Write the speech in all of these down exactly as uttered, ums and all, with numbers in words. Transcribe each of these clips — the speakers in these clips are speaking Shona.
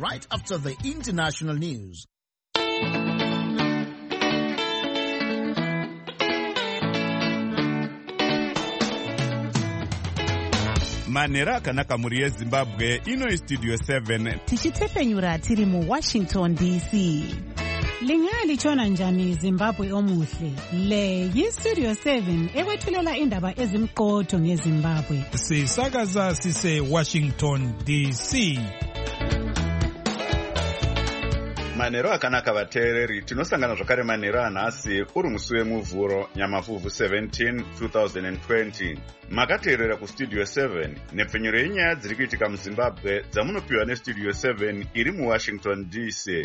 right after the international news. Manera akanaka muri yeZimbabwe ino studio seven tichitefenyura tiri mu Washington D C. Lingali chona njani Zimbabwe omuhle. Le yi Studio seven ekwethulela indaba ezimqotho ngeZimbabwe. Sisakaza sise Washington D C. Manero akanaka vateereri, tinosangana zvakare manero anhasi uri musi wemuvhuro Nyamavhuvhu seventeen twenty twenty. Makateerera kustudio seven nepfenyuro yenyaya dziri kuitika muZimbabwe dzamunopiwa nestudio seven iri muWashington D C.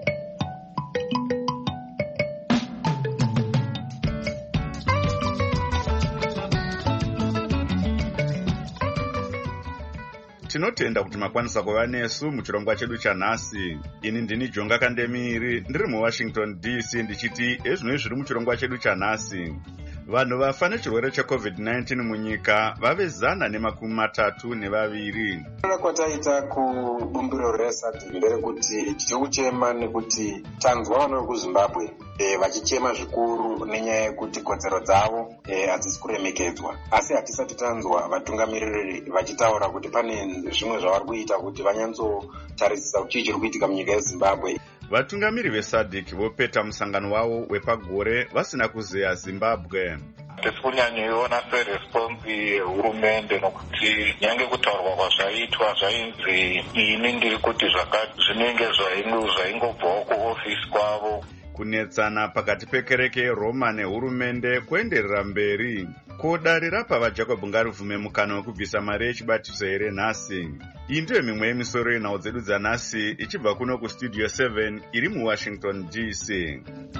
Tinotenda kuti makwanisa kuva nesu muchirongwa chedu chanhasi. Ini ndini Jonga Kandemiri ndiri muWashington D C ndichiti ezvinoi zviri muchirongwa chedu chanhasi. Vanhu vafa nechirwere checovid nineteen munyika vave zana nemakumi matatu nevaviri. Kwataita kubumbiro resati nderekuti tichikuchema nekuti tanzwa vano kuZimbabwe e, vachichema zvikuru nenyaya yekuti kodzero dzavo e, hadzisi kuremekedzwa. Asi hatisati tanzwa vatungamiriri vachitaura kuti pane zvimwe zvavari kuita kuti vanyatsotarisisa kuti chii chiri kuitika munyika yeZimbabwe. Vatungamiri veSADC vopeta musangano wavo wepagore vasina kuzeya Zimbabwe. Tisi kunyanyoiona seresponsi yehurumende nokuti nyange kutaurwa kwazvaitwa zvainzi ini ndiri kuti zvinenge zvaingobvawo kuofisi kwavo. Kunetsana pakati pekereke yeRoma nehurumende kuenderera mberi. Kodari rapa vaJacob ngarivume mukana wekubvisa mari yechibatiso here nhasi. Iyi ndiyo mimwe yemisoro yenhau dzedu dzanhasi ichibva kuno kustudio seven iri muWashington D C.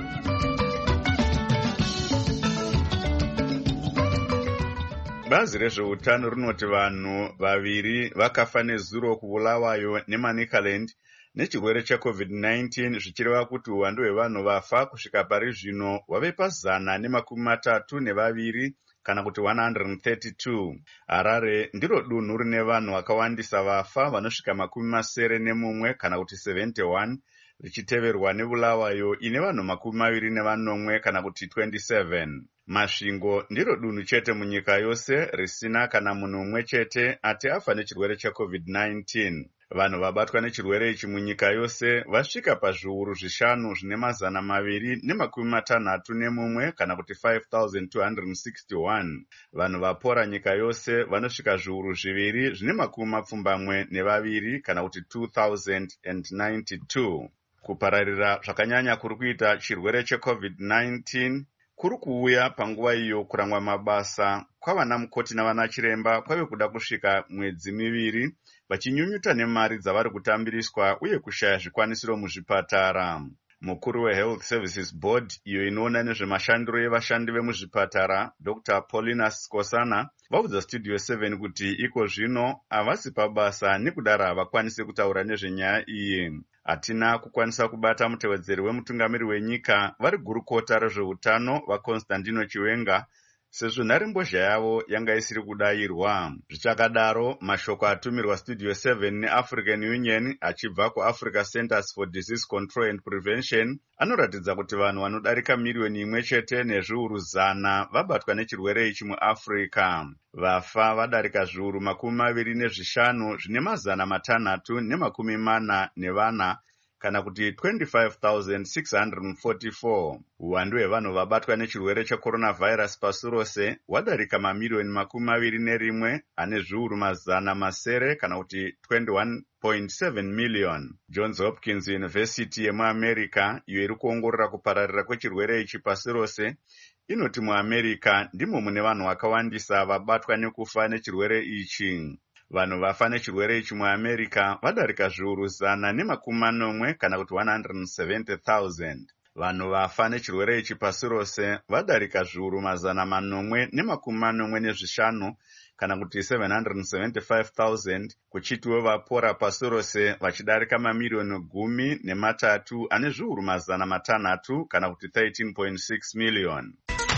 Bazi rezveutano rinoti vanhu vaviri vakafa nezuro kubulawayo neManicaland nechirwere checovid nineteen zvichireva kuti uwandu hwevanhu vafa kusvika pari zvino wave pazana nemakumi matatu nevaviri kana kuti one hundred thirty-two. Harare ndiro dunhu rine vanhu vakawandisa vafa vanosvika makumi masere nemumwe kana kuti seventy-one, richiteverwa nebulawayo ine vanhu makumi maviri nevanomwe kana kuti twenty-seven. Masvingo ndiro dunhu chete munyika yose risina kana munhu umwe chete ati afa nechirwere checovid nineteen. Vanhu vabatwa nechirwere ichi munyika yose vasvika pazviuru zvishanu zvine mazana maviri nemakumi matanhatu nemumwe kana kuti five thousand two hundred sixty-one. Vanhu vapora nyika yose vanosvika zviuru zviviri zvine makumi mapfumbamwe nevaviri kana kuti two thousand ninety-two. Kupararira zvakanyanya kuri kuita chirwere checovid nineteen kuri kuuya panguva iyo kurangwa mabasa kwavana mukoti navana chiremba kwave kuda kusvika mwedzi miviri vachinyunyuta nemari dzavari kutambiriswa uye kushaya zvikwanisiro muzvipatara. Mukuru weHealth Services Board iyo inoona nezvemashandiro evashandi vemuzvipatara Doctor Paulina Skosana vaudza Studio seven kuti iko zvino havasi pabasa nekudaro havakwanisi kutaura nezvenyaya iyi. Hatina kukwanisa kubata mutevedzeri wemutungamiri wenyika vari gurukota rezveutano vaConstantino Chiwenga sezvo nharembozha yavo yanga isiri kudayirwa. Zvichakadaro, mashoko atumirwa Studio seven neAfrican Union achibva kuAfrica Centers for Disease Control and Prevention anoratidza kuti vanhu vanodarika miriyoni imwe chete nezviuru zana vabatwa nechirwere ichi muAfrica. Vafa vadarika zviuru makumi maviri nezvishanu zvine mazana matanhatu nemakumi mana nevana kana kuti twenty-five thousand six hundred forty-four. Uwandu hwevanhu vabatwa nechirwere checoronavirus pasi rose hwadarika mamiriyoni makumi maviri nerimwe ane zviuru mazana masere kana kuti twenty-one point seven million. Johns Hopkins University yemuAmerica iyo iri kuongorora kupararira kwechirwere ichi pasi rose inoti muAmerica ndimo mune vanhu vakawandisa vabatwa nekufa nechirwere ichi. Vanhu vafa nechirwere ichi muAmerica vadarika zviuru zana nemakumi manomwe kana kuti one hundred seventy thousand. Vanhu vafa nechirwere ichi pasi rose vadarika zviuru mazana manomwe nemakumi manomwe nezvishanu kana kuti seven hundred seventy-five thousand, kuchitiwo vapora pasi rose vachidarika mamiriyoni gumi nematatu ane zviuru mazana matanhatu kana kuti thirteen point six million.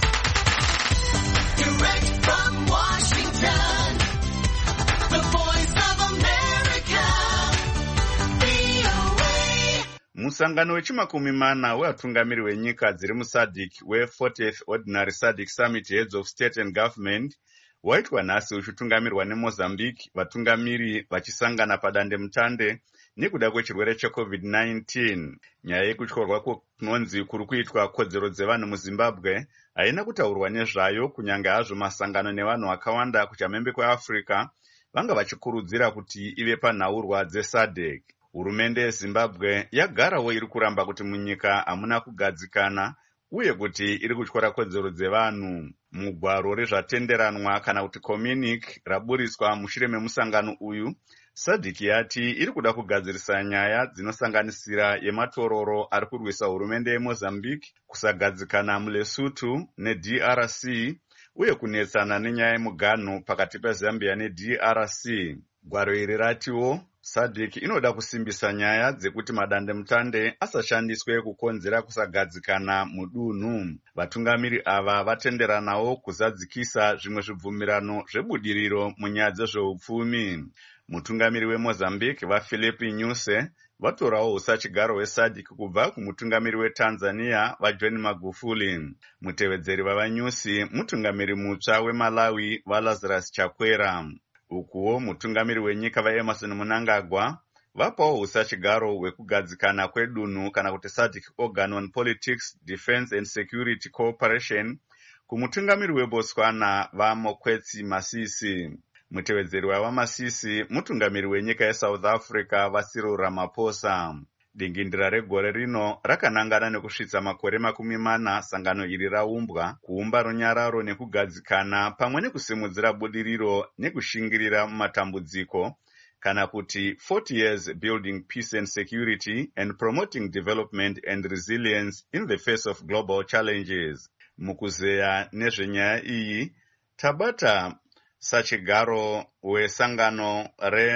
Direct from Washington, the voice of America, V Musangano wechimakumi mana wevatungamiri wenyika dziri musadc we-fortieth Ordinary SADC Summit Heads of State and Government waitwa nhasi uchitungamirwa neMozambique, vatungamiri vachisangana padande mutande nekuda kwechirwere checovid nineteen. Nyaya yekutyorwa kunonzi kuri kuitwa kodzero dzevanhu muZimbabwe haina kutaurwa nezvayo, kunyange hazvo masangano nevanhu vakawanda kuchamhembe kweAfrica vanga vachikurudzira kuti ive panhaurwa dzeSADC. Hurumende yeZimbabwe yagarawo iri kuramba kuti munyika hamuna kugadzikana uye kuti iri kutyora kodzero dzevanhu. Mugwaro rezvatenderanwa kana kuti communique raburiswa mushure memusangano uyu, SADC yati iri kuda kugadzirisa nyaya dzinosanganisira yematororo ari kurwisa hurumende yeMozambique, kusagadzikana muLesotho neD R C uye kunetsana nenyaya yemuganhu pakati peZambia neD R C. Gwaro iri ratiwo SADC inoda kusimbisa nyaya dzekuti madande mutande asashandiswe kukonzera kusagadzikana mudunhu. Vatungamiri ava vatenderanawo kuzadzikisa zvimwe zvibvumirano zvebudiriro munyaya dzezveupfumi. Mutungamiri weMozambique vaPhilippe Nyusi vatorawo usachigaro weSADC kubva kumutungamiri weTanzania vaJohn Magufuli. Mutevedzeri vavaNyusi mutungamiri mutsva weMalawi vaLazarus Chakwera. Ukuwo mutungamiri wenyika vaEmerson Mnangagwa vapawo usachigaro hwekugadzikana kwedunhu kana kuti SADC Organ on Politics, Defence and Security Cooperation kumutungamiri weBotswana vaMokwetsi Masisi. Mutevedzeri wavaMasisi mutungamiri wenyika yeSouth Africa vaCyril Ramaphosa. Dingindira regore rino rakanangana nekusvitsa makore makumi mana sangano iri raumbwa kuumba runyararo nekugadzikana pamwe nekusimudzira budiriro nekushingirira mumatambudziko kana kuti forty years building peace and security and promoting development and resilience in the face of global challenges. Mukuzeya nezvenyaya iyi tabata sachigaro wesangano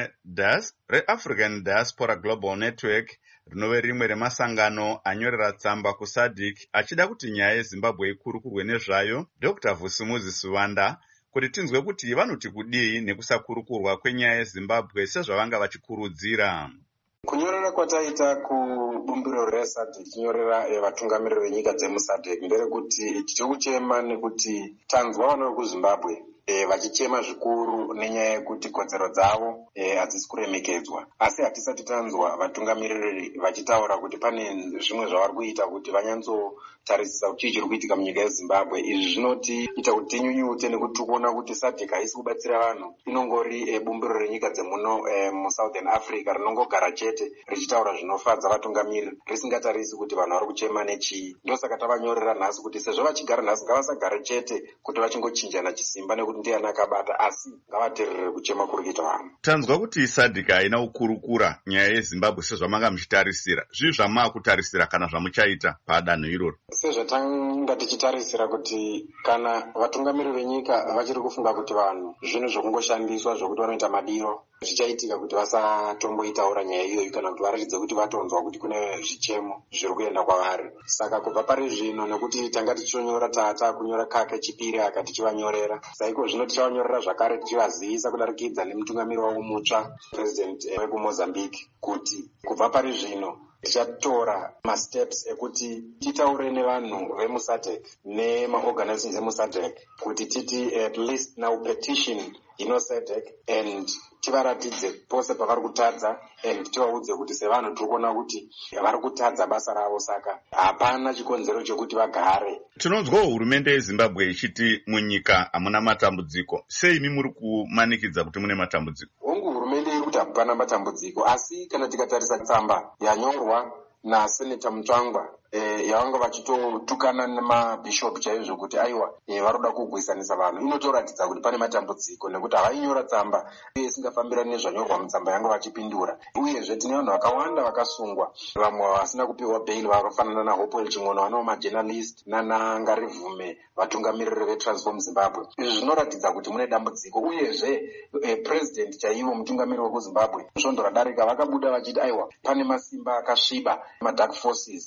re-African Diaspora Global Network rinove rimwe remasangano anyorera tsamba kuSADC achida kuti nyaya yeZimbabwe ikurukurwe nezvayo. Doctor Vusumuzi Suvanda kuti tinzwe kuti vanoti kudii nekusakurukurwa kwenyaya yeZimbabwe sezvavanga vachikurudzira. Kunyorera kwataita kubumbiro reSADC tinyorera vatungamiriri venyika dzemuSADC nderekuti tichikuchema nekuti tanzwa vana vekuZimbabwe E, vachichema zvikuru nenyaya yekuti kodzero dzavo e, hadzisi kuremekedzwa. Asi hatisati tanzwa vatungamiriri vachitaura kuti pane zvimwe zvavari kuita kuti vanyatsotarisisa kuti chii chiri kuitika munyika yeZimbabwe. Izvi zvinotiita kuti tinyunyute nekuti kuona kuti SADC haisi kubatsira vanhu, inongori e, bumbiro renyika dzemuno e, muSouthern Africa rinongogara chete richitaura zvinofadza vatungamiriri risingatarisi kuti vanhu vari kuchema nechii. Ndosaka tavanyorera nhasi kuti sezvo vachigara nhasi ngavasagare chete kuti vachingochinjana chisimba nekuti ndiani akabata, asi ngavateerere kuchema kuri kuita vanhu. Tanzwa kuti SADC haina kukurukura nyaya yeZimbabwe sezvamanga muchitarisira. Zvii zvamavakutarisira kana zvamuchaita padanho iroro? Sezvatanga tichitarisira kuti kana vatungamiriri venyika vachiri kufunga kuti vanhu zvinhu zvokungoshandiswa zvokuti vanoita madiro zvichaitika kuti vasatomboitaura nyaya iyoyo kana kuti varatidze kuti vatonzwa kuti kune zvichemo zviri kuenda kwavari. Saka kubva pari zvino nekuti tanga tichonyora tata kunyora kake chipiri aka tichivanyorera, saiko zvino tichavanyorera zvakare tichivazivisa kudarikidza nemutungamiri wavo mutsva president wekuMozambique kuti kubva pari zvino tichatora masteps ekuti titaure nevanhu vemuSADC nemaorganizations emuSADC kuti titi at least now petition ino SADC and tivaratidze pose pavari kutadza and tivaudze kuti sevanhu tiri kuona kuti vari kutadza basa ravo, saka hapana chikonzero chekuti vagare. Tinonzwa hurumende yeZimbabwe ichiti munyika hamuna matambudziko. Sei imi muri kumanikidza kuti mune matambudziko? Hongu hurumende iri kuti hapana matambudziko, asi kana tikatarisa tsamba yanyorwa naSenator Mutsvangwa e, yavanga vachitotukana nemabhishop chaizvo kuti aiwa e, varoda kugwisanisa vanhu, inotoratidza kuti pane matambudziko nekuti havainyora tsamba isingafambirani nezvanyorwa mutsamba yanga vachipindura. Uyezve tine vanhu vakawanda vakasungwa, vamwe vasina kupiwa bail vakafanana naHopewell Ching'ono vanowo majournalist naNangarivume vatungamiriri veTransform Zimbabwe. Izvi zvinoratidza kuti mune dambudziko. Uyezve e, president chaivo mutungamiriri wekuZimbabwe svondo radarika vakabuda vachiti aiwa pane masimba akasviba madark forces avaka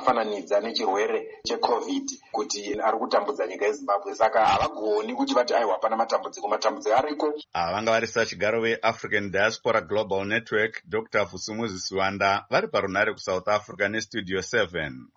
vanofananidza nechirwere checovid kuti ari kutambudza nyika yezimbabwe, saka havagoni kuti vati aiwa hapana matambudziko. Matambudziko ariko. Ava vanga vari sachigaro veAfrican Diaspora Global Network Doctor Vusumuzi Siwanda vari parunare kuSouth Africa neStudio seven.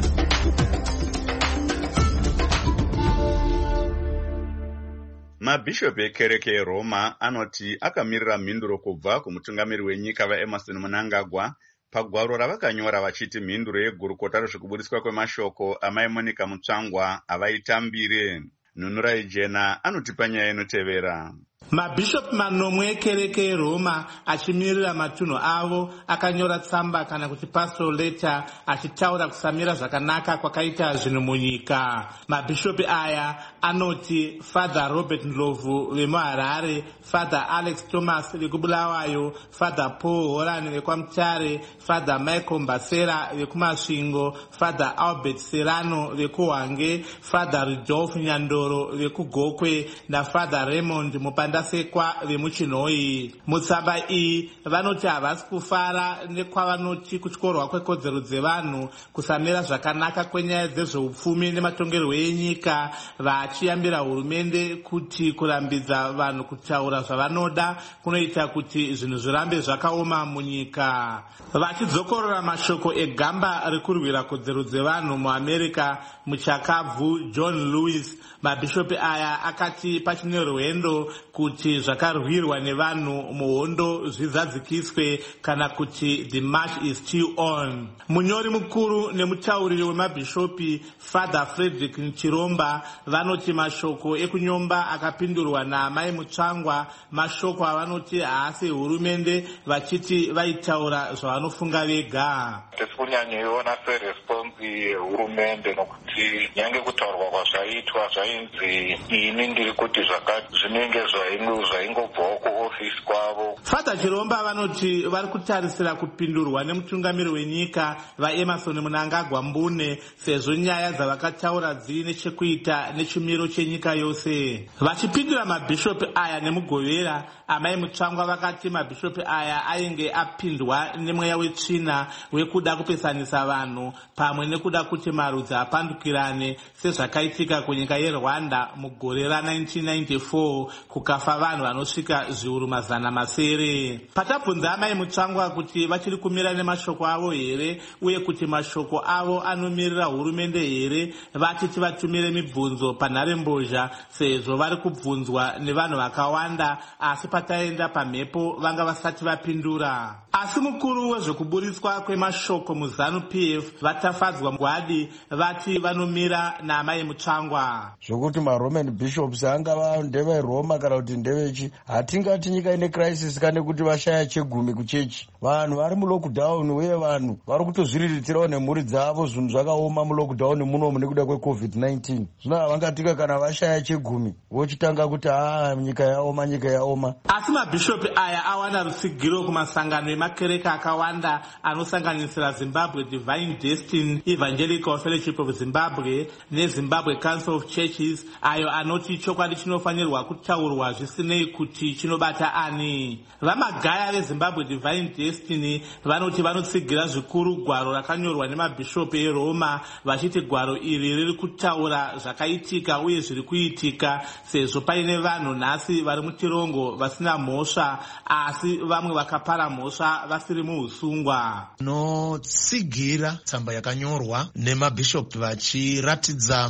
Mabhishop ekereke yeRoma anoti akamirira mhinduro kubva kumutungamiri wenyika vaEmerson Mnangagwa pagwaro ravakanyora vachiti mhinduro yegurukota rezvekubudiswa kwemashoko amai Monica Mutsvangwa havaitambire. Nunurai Jena anotipa nyaya inotevera. Mabhishopu manomwe ekereke yeRoma achimirira matunhu avo akanyora tsamba kana kuti pastoral letter achitaura kusamira zvakanaka kwakaita zvinhu munyika. Mabhishopu aya anoti Father Robert Ndlovu vemuHarare, Father Alex Thomas vekubulawayo, Father Paul Horan vekwaMutare, Father Michael Mbasera vekumasvingo, Father Albert Serrano vekuhwange, Father Rudolph Nyandoro vekugokwe naFather Raymond Mupanda sekwa vemuchinhoi. Mutsamba iyi vanoti havasi kufara nekwavanoti kutyorwa kwekodzero dzevanhu kusamira zvakanaka kwenyaya dzezveupfumi nematongerwo enyika, vachiyambira hurumende kuti kurambidza vanhu kutaura zvavanoda kunoita kuti zvinhu zvirambe zvakaoma munyika. Vachidzokorora mashoko egamba rekurwira kodzero dzevanhu muAmerica muchakabvu John Lewis, mabhishopi aya akati pachine rwendo kuti zvakarwirwa nevanhu muhondo zvizadzikiswe kana kuti the march is still on. Munyori mukuru nemutauriri wemabhishopi Father Frederick Nchiromba vanoti mashoko ekunyomba akapindurwa naamai Mutsvangwa mashoko avanoti haasi hurumende, vachiti vaitaura zvavanofunga vega. Tisi kunyanyoiona seresponsi yehurumende nokuti nyange kutaurwa kwazvaitwa zvainzi ini ndiri kuti zvakati zvinenge zvaingobvawo kuofisi kwavo. Father Chiromba vanoti vari kutarisira kupindurwa nemutungamiri wenyika vaEmerson Mnangagwa Mbune sezvo nyaya dzavakataura dzine chekuita nechimiro chenyika yose. Vachipindura mabhishopi aya nemugovera, amai Mutsvangwa vakati mabhishopi aya ainge apindwa nemweya wetsvina wekuda kupesanisa vanhu pamwe nekuda kuti marudzi apandukirane sezvakaitika kunyika yeRwanda mugore ra nineteen ninety-four kukafa vanhu vanosvika zviuru mazana masere. Patabvunza amai Mutsvangwa kuti vachiri kumira nemashoko avo here uye kuti mashoko avo anomirira hurumende here, vachiti vatumire mibvunzo panharembozha sezvo vari kubvunzwa nevanhu vakawanda, asi pataenda pamhepo vanga vasati vapindura. Asi mukuru wezvekuburiswa kwemashoko muZanu P F vatafadzwa Ngwadi vati vanomira naamai Mutsvangwa. Zvokuti maRoman bishops angava ndeveRoma kana kuti ndevechi, hatingati nyika ine crisis kana kuti vashaya chegumi kuchechi. Vanhu vari mulockdown uye vanhu vari kutozviriritirawo nemhuri dzavo zvinhu zvakaoma mulockdown munomu nekuda kwecovid nineteen. Zvino havangatika kana vashaya chegumi vochitanga kuti haa nyika yaoma nyika yaoma. Asi mabhishopi aya awana rutsigiro kumasangano emakereke akawanda anosanganisira Zimbabwe Divine Destiny, Evangelical Fellowship of Zimbabwe neZimbabwe Council of Churches, ayo anoti chokwadi chinofanirwa kutaurwa zvisinei kuti chinobata ani. Vamagaya veZimbabwe Divine Destiny vanoti vanotsigira zvikuru gwaro rakanyorwa nemabhishopi eRoma, vachiti gwaro iri riri kutaura zvakaitika uye zviri kuitika sezvo paine vanhu nhasi vari mutirongo vasina mhosva, asi vamwe vakapara mhosva vasiri muusungwa. Notsigira tsamba yakanyorwa nemabhishopi vachiratidza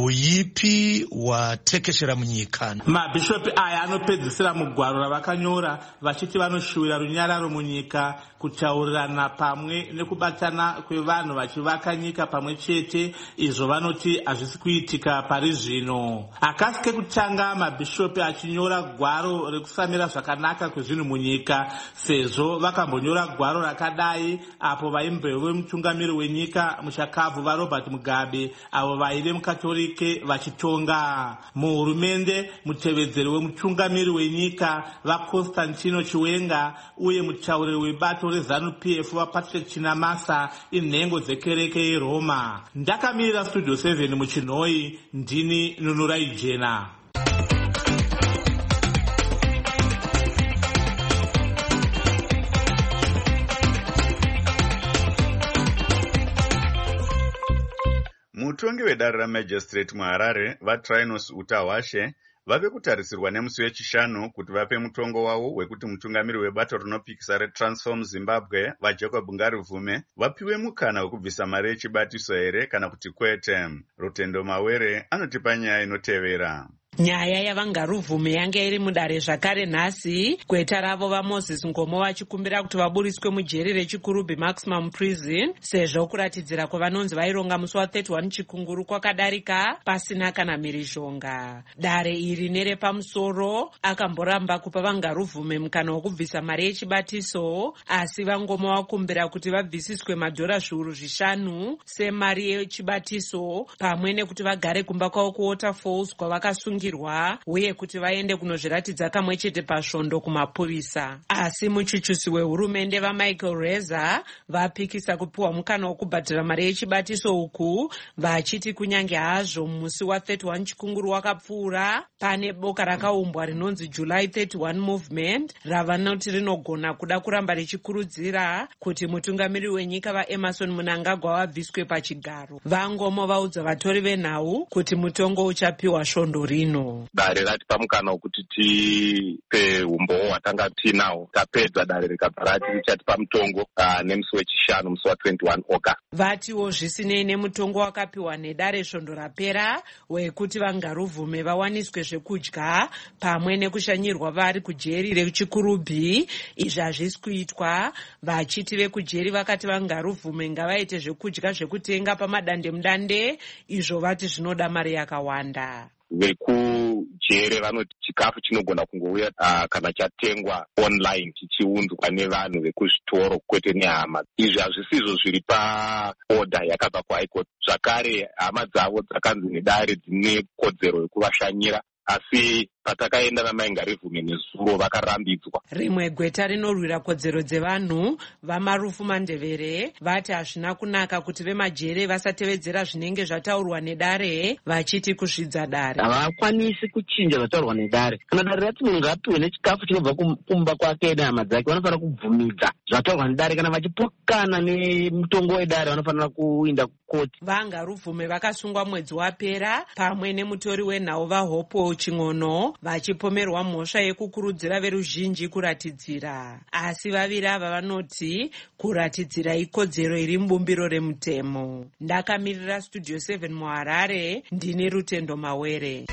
uipi hwatekeshera munyika. Mabhishopi aya anopedzisira mugwaro ravakanyora vachiti vanoshuwira runyararo munyika, kutaurirana pamwe nekubatana kwevanhu vachivaka nyika pamwe chete, izvo vanoti hazvisi kuitika pari zvino. Akasi kekutanga mabhishopi achinyora gwaro rekusamira zvakanaka kwezvinhu munyika, sezvo vakambonyora gwaro rakadai apo vaimbove mutungamiri wenyika muchakabvu vaRobert Mugabe avo vaive mukatolike vachitonga. Muhurumende mutevedzeri wemutungamiri wenyika vaConstantino Chiwenga uye mutauriri webato reZanu P F vaPatrick Chinamasa inhengo dzekereke yeRoma. Ndakamirira Studio seven muchinhoi, ndini Nunurai Jena. mutongi wedare ramajistrate muharare vatrinos utahwashe vave kutarisirwa nemusi wechishanu kuti vape mutongo wavo wekuti mutungamiri webato rinopikisa retransform zimbabwe vajacob ngarivume vapiwe mukana wekubvisa mari yechibatiso here kana kuti kwete. Rutendo Mawere anotipa nyaya inotevera. Nyaya yavangaruvume yanga iri mudare zvakare nhasi, kweta ravo vaMoses Ngomo vachikumbira kuti vaburiswe mujeri rechikurubhi maximum prison sezvo kuratidzira kwavanonzi vaironga musi wa31 chikunguru kwakadarika pasina kana mhirizhonga. Dare iri nerepamusoro akamboramba kupa vangaruvume mukana wokubvisa mari yechibatiso, asi vaNgomo vakumbira kuti vabvisiswe madhora zviuru zvishanu semari yechibatiso pamwe nekuti vagare kumba kwavo kuWaterfalls kwavakasungira uye kuti vaende kunozviratidza kamwe chete pasvondo kumapurisa. Asi muchuchusi wehurumende vaMichael Reza vapikisa kupiwa mukana wokubhadhira mari yechibatiso uku, vachiti kunyange hazvo musi wa31 chikunguru wakapfuura, pane boka rakaumbwa rinonzi July thirty-one Movement ravanoti rinogona kuda kuramba richikurudzira kuti mutungamiri wenyika vaEmerson Mnangagwa vabviswe pachigaro. VaNgomo vaudza vatori venhau kuti mutongo uchapiwa svondo rino. Dare ratipa mukana wekuti tipe umbowo hwatanga tinawo, tapedza dare rikabva rati richatipa mutongo uh, nemusi wechishanu musi wa21 August. Vatiwo zvisinei nemutongo wakapiwa nedare svondo rapera wekuti vangaruvume vawaniswe zvekudya pamwe nekushanyirwa vari kujeri rechikurubhi, izvi hazvisi kuitwa, vachiti vekujeri vakati vangaruvume ngavaite zvekudya zvekutenga pamadandemudande, izvo vati zvinoda mari yakawanda. Vekujere vanoti chikafu chinogona kungouya uh, kana chatengwa online chichiunzwa nevanhu vekuzvitoro kwete nehama. Izvi hazvisizvo zviri paoda yakabva kuHigh Court. Zvakare hama dzavo dzakanzi nedare dzine kodzero yekuvashanyira, asi patakaenda namaingarivume nezuro vakarambidzwa. Rimwe gweta rinorwira kodzero dzevanhu vaMarufu Mandevere vati hazvina kunaka kuti vemajere vasatevedzera zvinenge zvataurwa nedare, vachiti kuzvidza dare. Havakwanisi kuchinja zvataurwa nedare. Kana dare rati munhu ngapiwe nechikafu chinobva kumba kwake nehama dzake, vanofanira kubvumidza zvataurwa nedare. Kana vachipokana nemutongo wedare vanofanira kuinda kukoti. Vangaruvume vakasungwa mwedzi wapera pamwe nemutori wenhau vaHopo Ching'ono vachipomerwa mhosva yekukurudzira veruzhinji kuratidzira, asi vaviri ava vanoti kuratidzira ikodzero iri mubumbiro remutemo. Ndakamirira Studio seven muHarare, ndini Rutendo Mawere.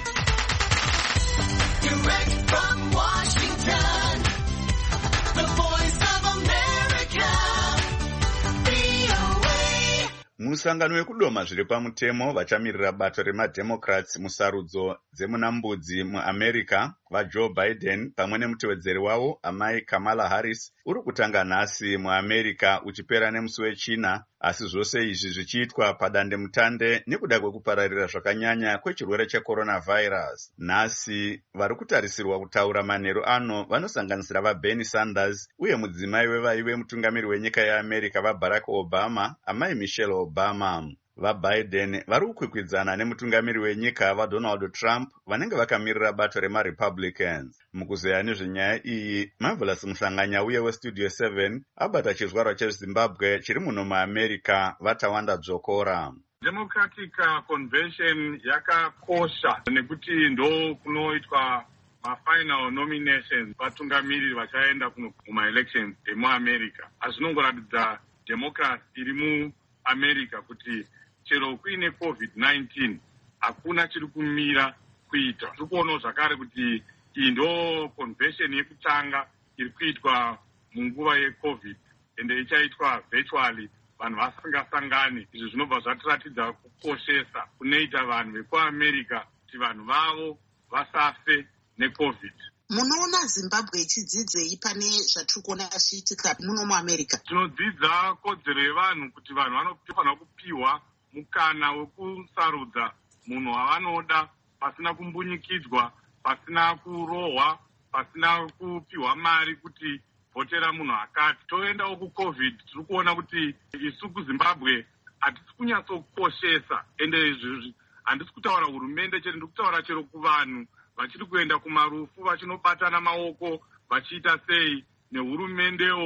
Musangano wekudoma zviri pamutemo vachamirira bato remademocrats musarudzo dzemunambudzi muAmerica vaJoe Biden pamwe nemutevedzeri wavo amai Kamala Harris uri kutanga nhasi muAmerica uchipera nemusi wechina, asi zvose izvi zvichiitwa padandemutande nekuda kwekupararira zvakanyanya kwechirwere checoronavirus. Nhasi vari kutarisirwa kutaura manheru ano vanosanganisira vaBernie Sanders uye mudzimai wevaive mutungamiri wenyika yeAmerica vaBarack Obama, amai Michelle Obama. VaBiden vari kukwikwidzana nemutungamiri wenyika vaDonald Trump vanenge vakamirira bato remaRepublicans. Mukuzeya nezvenyaya iyi, Marvelous Muhlanganya uye weStudio seven abata chizvarwa cheZimbabwe chiri muno muAmerica vaTawanda Dzokora. Democratic Convention yakakosha nekuti ndo kunoitwa mafinal nominations vatungamiriri vachaenda kumaelections emuAmerica. Azvinongoratidza democracy iri muAmerica kuti chero kuine covid nineteen hakuna chiri kumira kuita. Tiri kuonawo zvakare kuti iyi ndo convention yekutanga iri kuitwa munguva yecovid ende ichaitwa virtually, vanhu vasingasangani. Izvi zvinobva zvatiratidza kukoshesa kunoita vanhu vekuAmerica kuti vanhu vavo vasafe necovid. Munoona Zimbabwe ichidzidzei pane zvatiri kuona zvichiitika muno muAmerica? Tinodzidza kodzero yevanhu kuti vanhu vanofanira kupiwa mukana wekusarudza munhu wavanoda pasina kumbunyikidzwa, pasina kurohwa, pasina kupiwa mari kuti vhotera munhu akati. Toendawo kucovid, tiri kuona kuti isu kuZimbabwe hatisi kunyatsokoshesa, ende izvi handisi kutaura hurumende chete, ndiri kutaura chero kuvanhu vachiri kuenda kumarufu vachinobatana maoko vachiita sei, nehurumendewo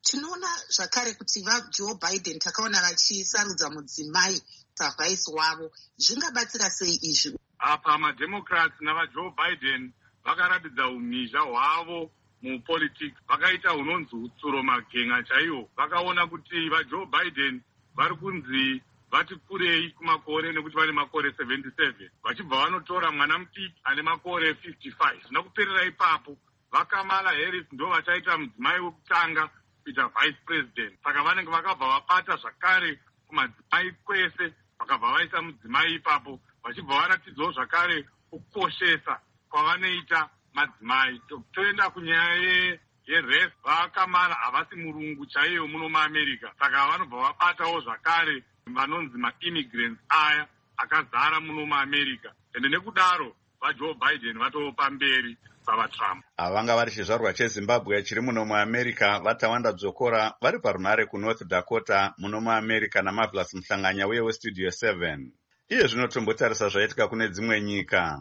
tinoona zvakare kuti vajoe biden takaona vachisarudza mudzimai savhaisi wavo. Zvingabatsira sei izvi? Apa mademocrats navajoe biden vakaratidza umhizha hwavo mupolitics, vakaita hunonzi utsuro magenga chaiwo. Vakaona kuti vajoe biden vari kunzi vati kurei kumakore nekuti vane makore seventy-seven, vachibva vanotora mwana mudiki ane makore fifty-five. Zvina kuperera ipapo vakamala harris ndo vachaita mudzimai wekutanga kuita vice president. Saka vanenge vakabva vabata zvakare kumadzimai kwese, vakabva vaisa mudzimai ipapo, vachibva varatidzawo zvakare kukoshesa kwavanoita madzimai. Toenda kunyaya yeres, vakamala havasi murungu chaiyo muno muAmerica, saka vanobva vabatawo zvakare vanonzi maimmigrants aya akazara muno muAmerica, ende nekudaro vajoe biden vatopa mberi savatrump. Avanga vari chizvarwa chezimbabwe chiri muno muAmerica vatawanda dzokora vari parunhare kunorth dakota muno muAmerica naMarvelous Muhlanganya uye westudio seven. Iye zvinotombotarisa zvaitika kune dzimwe nyika.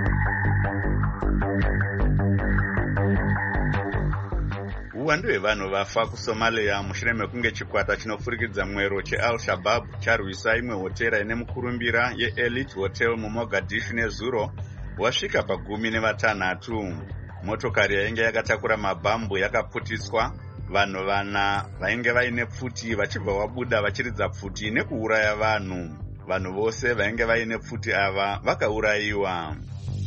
Uwandu hwevanhu vafa kuSomalia mushure mekunge chikwata chinofurikidza mwero cheAl-Shabaab charwisa imwe hotera ine mukurumbira yeElite Hotel muMogadishu nezuro wasvika pagumi nevatanhatu. Motokari yainge yakatakura mabhambu yakaputiswa. Vanhu vana vainge vaine pfuti vachibva vabuda vachiridza pfuti nekuuraya vanhu. Vanhu vose vainge vaine pfuti ava vakaurayiwa.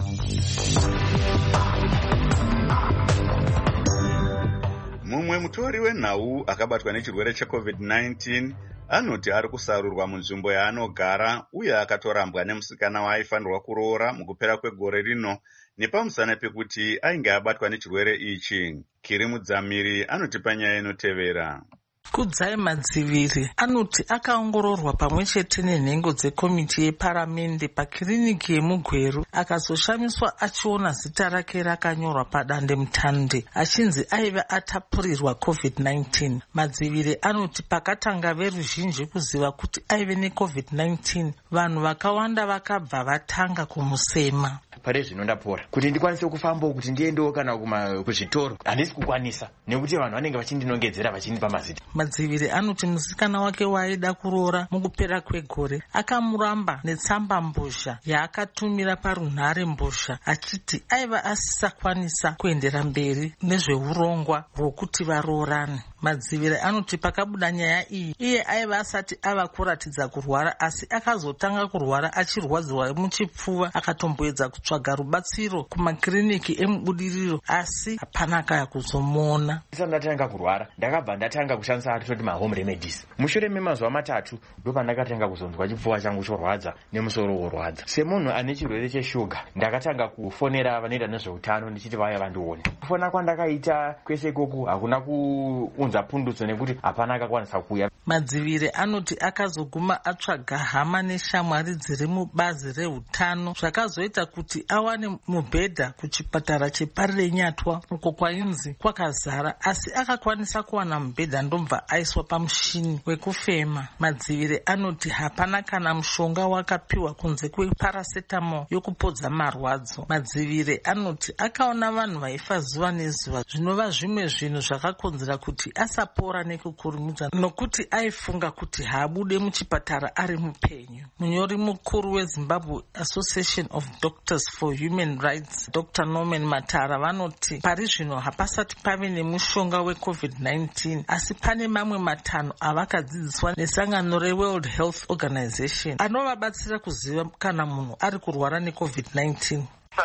Mumwe mutori wenhau akabatwa nechirwere checovid nineteen anoti ari kusarurwa munzvimbo yaanogara uye akatorambwa nemusikana waaifanirwa kuroora mukupera kwegore rino nepamusana pekuti ainge abatwa nechirwere ichi. Kiri Mudzamiri anotipa nyaya inotevera. Kudzai Madziviri anoti akaongororwa pamwe chete nenhengo dzekomiti yeparamende pakiriniki yemuGweru akazoshamiswa achiona zita rake rakanyorwa padandemutande achinzi aiva atapurirwa covid nineteen. Madziviri anoti pakatanga veruzhinji kuziva kuti aive necovid nineteen, vanhu vakawanda vakabva vatanga kumusema. Pare zvino ndapora kuti ndikwanise kufambawo kuti ndiendewo kana kuzvitoro handisi kukwanisa nekuti vanhu vanenge vachindinongedzera vachindipa mazita. Madziviri anoti musikana wake waaida kuroora mukupera kwegore akamuramba netsamba mbozha yaakatumira parunhare mbozha achiti aiva asisakwanisa kuendera mberi nezveurongwa hwokuti varoorane. Madziviri anoti pakabuda nyaya iyi iye aiva asati ava kuratidza kurwara asi akazotanga kurwara achirwadziwa muchipfuva akatomboedza kutsvaga rubatsiro kumakiriniki emubudiriro asi hapana akaya kuzomuona. Isati ndatanga kurwara ndakabva ndatanga kushandisa atoti mahome remedies. Mushure memazuva matatu ndo pandakatanga kuzonzwa chipfuva changu chorwadza nemusoro worwadza. Semunhu ane chirwere cheshuga ndakatanga kufonera vanoita nezveutano ndichiti vaya vandione. Kufona kwandakaita kwese ikoko hakuna kuunza pundutso nekuti hapana akakwanisa kuuya. Madziviri anoti akazoguma atsvaga hama neshamwari dziri mubazi reutano zvakazoita kuti awane mubhedha kuchipatara cheparire Nyatwa uko kwainzi kwakazara asi akakwanisa kuwana mubhedha ndomva aiswa pamushini wekufema. Madziviri anoti hapana kana mushonga wakapiwa kunze kweparacetamol yokupodza marwadzo. Madziviri anoti akaona vanhu vaifa zuva nezuva zvinova zvimwe zvinhu zvakakonzera kuti asapora nekukurumidza nokuti aifunga kuti haabude muchipatara ari mupenyu. Munyori mukuru weZimbabwe Association of Doctors for Human Rights Doctor Norman Matara vanoti pari zvino hapasati pave nemushonga wecovid nineteen asi pane mamwe matano avakadzidziswa nesangano reWorld Health Organization anovabatsira kuziva kana munhu ari kurwara necovid nineteen.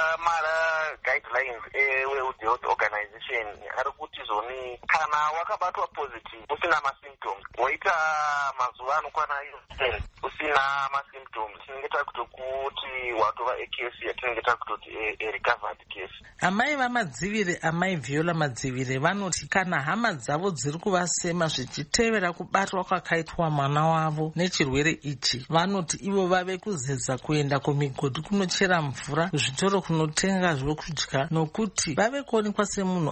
Samara guidelines eWorld Health Organization ari kuti zoni kana wakabatwa positive usina masymptoms woita mazuva anokwana ten usina masymptoms tinenge takutokuti watova ecase yatinenge takutoti recovered case. Amai vaMadziviri amai Viola Madziviri vanoti kana hama dzavo dziri kuvasema zvichitevera kubatwa kwakaitwa mwana wavo nechirwere ichi vanoti ivo vave kuzedza kuenda kumigodhi kunochera mvura kuzvitoro kunotenga zvokudya nokuti vave kuonekwa semunhu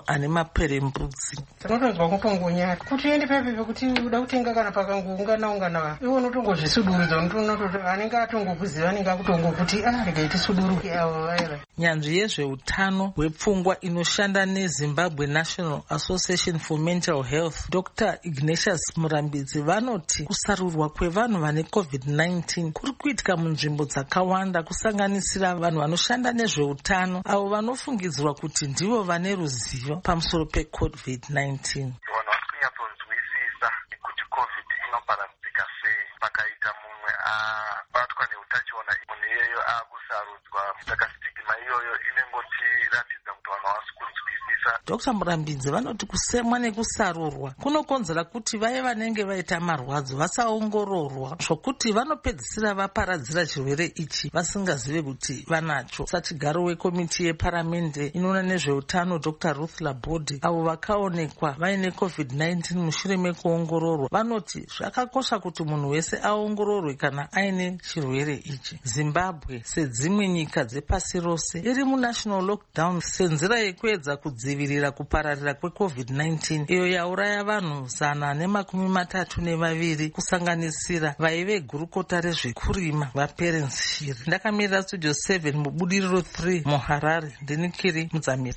munhu ane maperembudzi. Tinotonzwa kutongonya kuti ende pepepe kuti uda kutenga kana pakangoungana ungana vanhu iwo unotongozvisudurudza unototi anenge atongokuziva anenge akutongokuti ah rega itisuduruke avo vaira. Nyanzvi yezveutano hwepfungwa inoshanda neZimbabwe National Association for Mental Health Doctor Ignatius Murambidzi vanoti kusarurwa kwevanhu vane covid nineteen kuri kuitika munzvimbo dzakawanda kusanganisira vanhu vanoshanda nezveutano avo vanofungidzirwa kuti ndivo vane ruzivo pamusoro pecovid nineteen. Vanhu vari kunyatsonzwisisa kuti covid inoparadzika sei pakaita mumwe abatwa neutachiona munhu iyeyo akusarudzwa saka stigma iyoyo inengotiratidza kuti vanhu havasi kunzwisisa. Doctor Murambidzi vanoti kusemwa nekusarurwa kunokonzera kuti vaye vanenge vaita marwadzo vasaongororwa zvokuti vanopedzisira vaparadzira chirwere ichi vasingazive kuti vanacho. Satigaro wekomiti yeparamende inoona nezveutano Doctor Ruth Labode avo vakaonekwa vaine covid nineteen mushure mekuongororwa vanoti zvakakosha kuti munhu wese aongororwe kana aine chirwere ichi. Zimbabwe sedzimwe nyika dzepasi rose iri munational lockdown senzira yekuedza kudzivirira kupararira kwecovid nineteen iyo yauraya vanhu zana nemakumi matatu nevaviri kusanganisira vaive gurukota rezvekurima vaparents shiri. Ndakamirira studio seven mubudiriro three muHarare. Ndinikiri Mudzamira.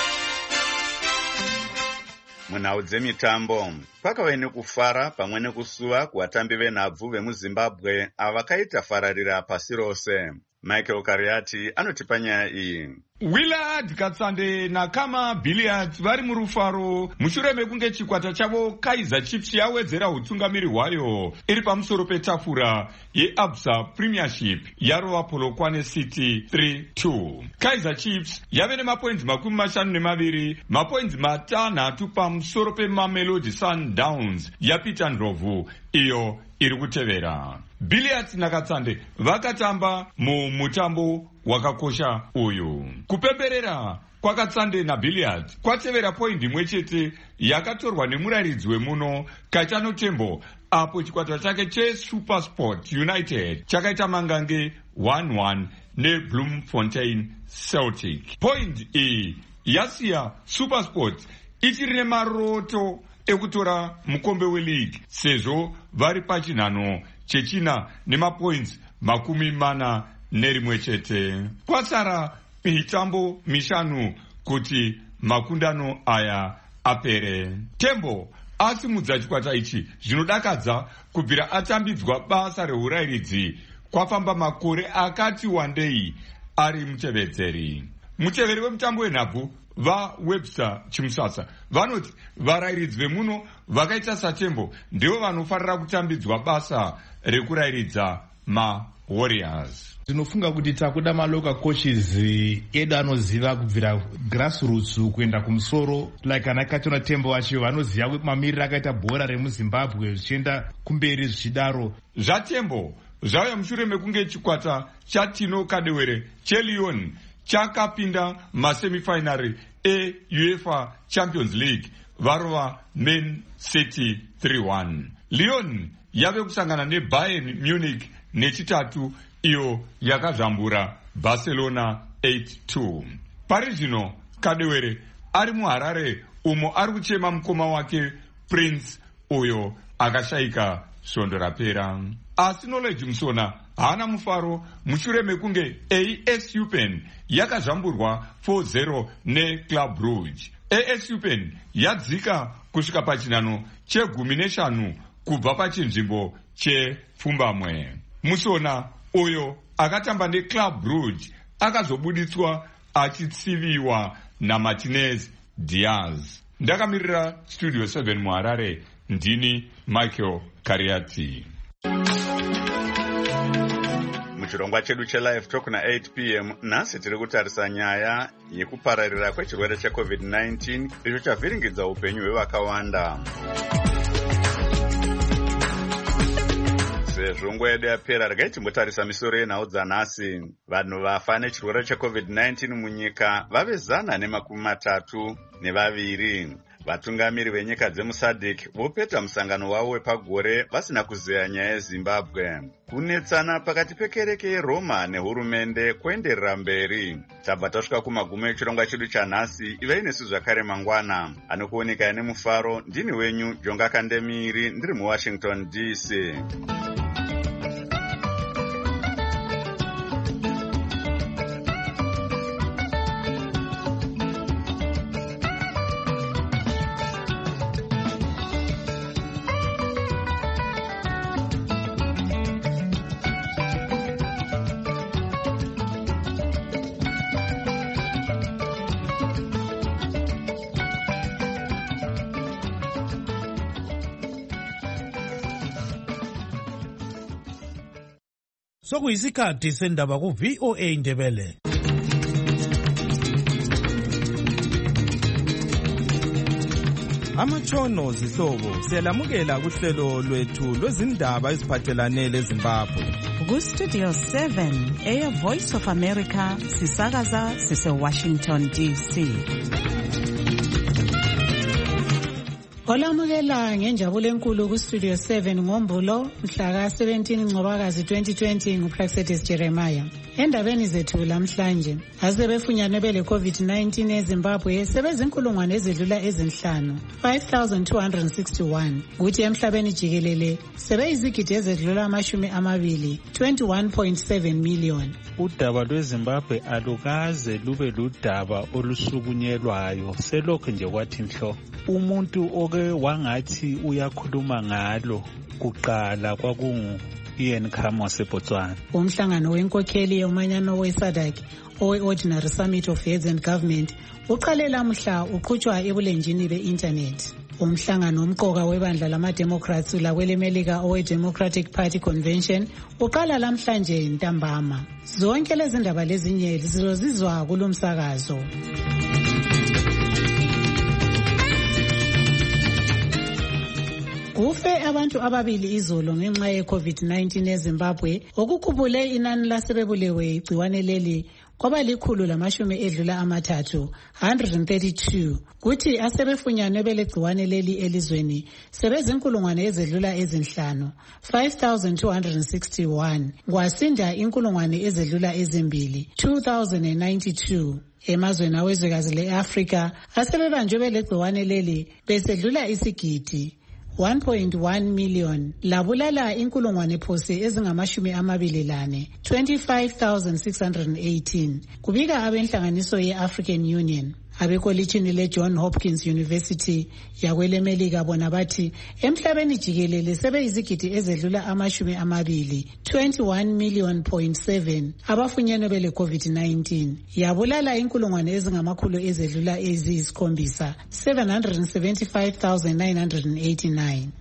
Munhau dzemitambo pakava nekufara pamwe nekusuwa kuvatambi venhabvu vemuZimbabwe ava vakaita fararira pasi rose. Michael Kariati anotipa nyaya iyi. Willard Katsande naKama Billiards vari murufaro mushure mekunge chikwata chavo Kaizer Chiefs yawedzera utungamiri hwayo iri pamusoro petafura yeAbsa Premiership yarova Polokwane City three two. Kaizer Chiefs yave nemapoints makumi mashanu nemaviri, mapoints matanhatu pamusoro peMamelodi Sundowns yaPeter Ndlovu iyo iri kutevera. Billiards naKatsande vakatamba mumutambo wakakosha uyu. Kupemberera kwakatsande naBilliards kwatevera poindi imwe chete yakatorwa nemurayiridzi wemuno Kachano Tembo apo chikwata chake cheSupersport United chakaita mangange one one neBloemfontein Celtic. Point iyi yasiya Supersport ichiri nemaroto ekutora mukombe weleague sezvo vari pachinhano chechina nemapoints makumi mana nerimwe chete. Kwasara mitambo mishanu kuti makundano aya apere. Tembo asimudza chikwata ichi zvinodakadza kubvira atambidzwa basa reurayiridzi kwafamba makore akati wandei ari mutevedzeri. Muteveri wemutambo wenhabvu vaWebster Chimusasa vanoti varayiridzi vemuno vakaita saTembo ndivo vanofarira kutambidzwa basa rekurayiridza maWarriors. Tinofunga kuti takuda malocal coaches edu anoziva kubvira grassroots kuenda kumusoro like ana Kachano Tembo wacho vanoziva mamiriro akaita bhora remuZimbabwe zvichienda kumberi zvichidaro. ZvaTembo zvauya mushure mekunge chikwata chaTino Kadewere cheLyon chakapinda masemifinary eUEFA Champions League varova Man City three one. Lyon yave kusangana neBayern Munich nechitatu iyo yakazvambura Barcelona eight two. Pari zvino Kadewere ari muHarare umo ari kuchema mukoma wake Prince uyo akashayika svondo rapera. Asi Knowledge Musona haana mufaro mushure mekunge A S Upen yakazvamburwa four zero neClub Brugge. A S Upen yadzika kusvika pachinhano chegumi neshanu kubva pachinzvimbo chepfumbamwe. Musona uyo akatamba neClub Brugge akazobuditswa achitsiviwa naMartinez Diaz. Ndakamirira Studio seven muHarare. Ndini Michael Kariati. Muchirongwa chedu chelive talk na eight p m nhasi tiri kutarisa nyaya yekupararira kwechirwere checovid nineteen icho chavhiringidza upenyu hwevakawanda. Sezvo nguva yedu yapera, regai timbotarisa misoro yenhau dzanhasi. Vanhu vafa nechirwere checovid nineteen munyika vave zana nemakumi matatu nevaviri. vatungamiri venyika dzemusadc vopeta musangano wavo wepagore vasina kuzeya nyaya yezimbabwe. Kunetsana pakati pekereke yeroma nehurumende kuenderera mberi. Tabva tasvika kumagumo echirongwa chedu chanhasi. Ivai nesu zvakare mangwana. Anokuoneka ine mufaro ndini wenyu Jonga Kandemiri ndiri muWashington D C. Sokuyisikhathi sendaba ku V O A Ndebele. Amatshono zihlobo siyalamukela kuhlelo lwethu lwezindaba eziphathelane leZimbabwe. Ku Studio seven, Air Voice of America, sisakaza sise Washington D C. Olamukela ngenjabulo enkulu ku Studio seven ngombulo mhla ka seventeen Ncwabakazi twenty twenty nguPraxedis Jeremiah. Endabeni zethu lamhlanje asebefunyanwe bele COVID nineteen eZimbabwe sebezinkulungwane ezidlula ezinhlanu five thousand two hundred sixty-one kuthi emhlabeni jikelele sebeyizigidi ezidlula amashumi amabili twenty-one point seven million. Udaba lweZimbabwe alukaze lube ludaba olusukunyelwayo selokho nje kwathi nhlo. Umuntu oke wangathi uyakhuluma ngalo kuqala kwakungu Ian Khama waseBotswana. Umhlangano wenkokheli yomanyano weSADC owe-Ordinary Summit of Heads and Government uqale lamhla uqhutshwa ebulenjini be-internet. Umhlangano omqoka webandla lama-Democrats lakwelemelika owe-Democratic Party Convention uqala lamhlanje ntambama. Zonke lezi ndaba lezinye zizozizwa kulomsakazo. Kufe abantu ababili izolo ngenxa ye-COVID nineteen eZimbabwe okukhuphule inani lasebebulewe igciwane leli kwaba likhulu lamashumi edlula amathathu one hundred thirty-two kuthi asebefunyanwe belegciwane leli elizweni sebezinkulungwane ezedlula ezinhlanu five thousand two hundred sixty-one kwasinda inkulungwane ezedlula ezimbili two thousand ninety-two. Emazweni awezwekazi le-Afrika asebebanjwe belegciwane leli besedlula isigidi one point one million labulala inkulungwane phose ezingamashumi amabili lane twenty-five thousand six hundred eighteen kubika abenhlanganiso ye-African Union. Abekolitshini le-John Hopkins University yakwelemelika bona bathi emhlabeni jikelele sebeyizigidi ezedlula amashumi amabili twenty-one million point seven abafunyenwe bele COVID nineteen yabulala inkulungwane ezingamakhulu ezedlula eziyisikhombisa seven hundred seventy-five thousand nine hundred eighty-nine.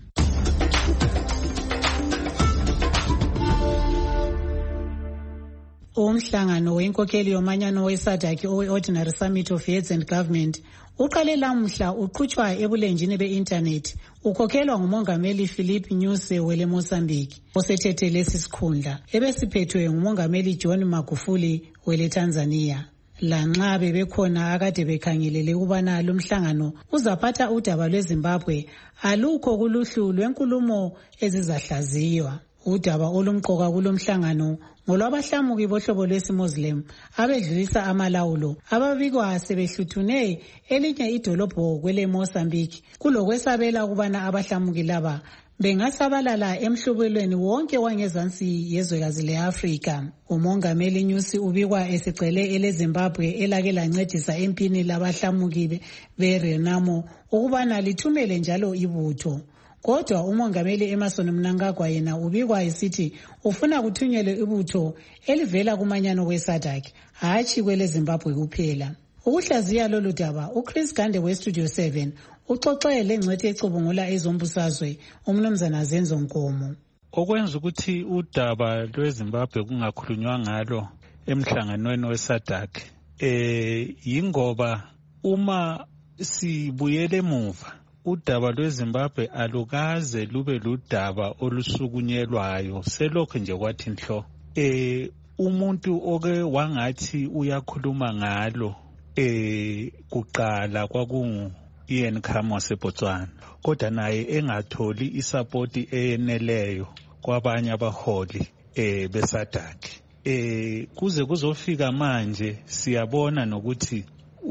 Umhlangano wenkokheli yomanyano weSADC owe-Ordinary Summit of Heads and Government uqale lamhla uqhutshwa ebulenjini be-internet ukhokhelwa ngumongameli Philip Nyusi wele Mozambique osethethe lesi sikhundla ebesiphethwe ngumongameli John Magufuli wele Tanzania. Lanxa bebekhona akade bekhangelele ukubana lo mhlangano uzaphatha udaba lweZimbabwe alukho kuluhlu lwenkulumo ezizahlaziywa. Udaba olumqoka kulomhlangano ngolwabahlamuki bohlobo lwesimuslim abedlulisa amalawulo ababikwa sebehluthune elinye idolobho kwele Mozambique kulokwesabela ukubana abahlamuki laba bengasabalala emhlubelweni wonke wangezansi yezwekazi le-Afrika. Umongameli Nyusi ubikwa esicele eleZimbabwe elake lancedisa empini labahlamuki be-Renamo ukubana lithumele njalo ibutho. Kodwa umongameli Emmerson Mnangagwa yena ubikwa isithi ufuna kuthunyelwe ibutho elivela kumanyano weSADC hatshi kwele Zimbabwe kuphela. Ukuhlaziya lolu daba uChris Gande weStudio seven uxoxe lengcwethi ecubungula ezombusazwe umnumzana Zenzo Nkomo. Okwenza ukuthi udaba lweZimbabwe kungakhulunywa ngalo emhlanganweni weSADC eh yingoba uma sibuyele emuva udaba lweZimbabwe alukaze lube ludaba olusukunyelwayo selokho nje kwathi nhlo. Eh umuntu oke wangathi uyakhuluma ngalo eh kuqala kwakungu Ian Khama waseBotswana, kodwa naye engatholi isapoti eyeneleyo kwabanye abaholi eh beSADC. Eh kuze kuzofika manje siyabona nokuthi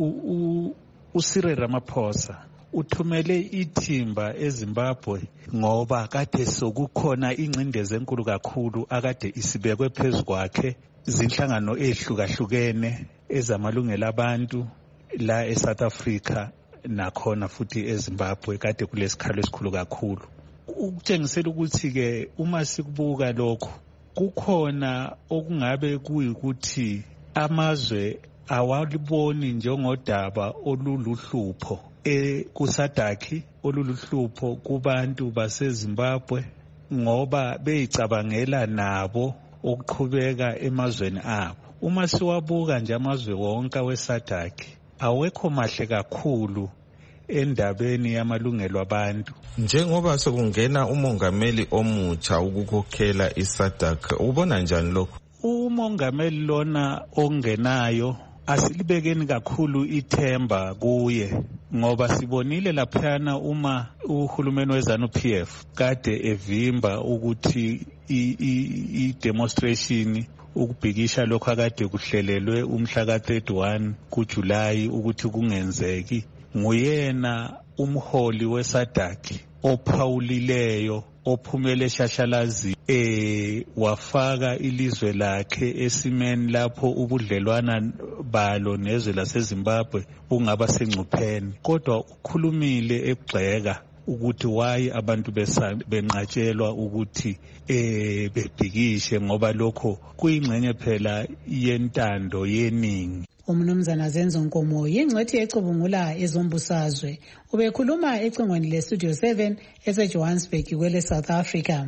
uCyril Ramaphosa uthumele ithimba eZimbabwe ngoba kade sokukhona ingcindezi enkulu kakhulu akade isibekwe phezu kwakhe zinhlangano ehlukahlukene ezamalungelo abantu la eSouth Africa nakhona futhi eZimbabwe kade kulesikhalo esikhulu kakhulu. Ukutshengisela ukuthi ke uma sikubuka lokho kukhona okungabe kuyikuthi amazwe awaliboni njengodaba oluluhlupho e kuSADC oluluhlupho kubantu baseZimbabwe ngoba beyicabangela nabo ukuqhubeka emazweni abo. Uma siwabuka nje amazwe wonke weSADC awekho mahle kakhulu endabeni yamalungelo abantu. Njengoba sekungena umongameli omutsha ukukhokhela iSADC, ubona njani lokho? Umongameli lona ongenayo asilibekeni kakhulu ithemba kuye ngoba sibonile laphana uma uhulumeni weZANU-P F kade evimba ukuthi i demonstration ukubhikisha lokho akade kuhlelelwe umhla ka thirty-one kuJulayi ukuthi kungenzeki. Nguyena umholi weSADC ophawulileyo ophumele eshashalazi eh wafaka ilizwe lakhe esimeni lapho ubudlelwana balo nezwe laseZimbabwe bungaba sengcupheni, kodwa ukhulumile egxeka ukuthi why abantu benqatshelwa ukuthi eh bebhikishe ngoba lokho kuyingxenye phela yentando yeningi. Umnumzana Zenzo Nkomo yingcwethi ecubungula ezombusazwe ubekhuluma ecingweni le Studio seven eseJohannesburg kwele South Africa.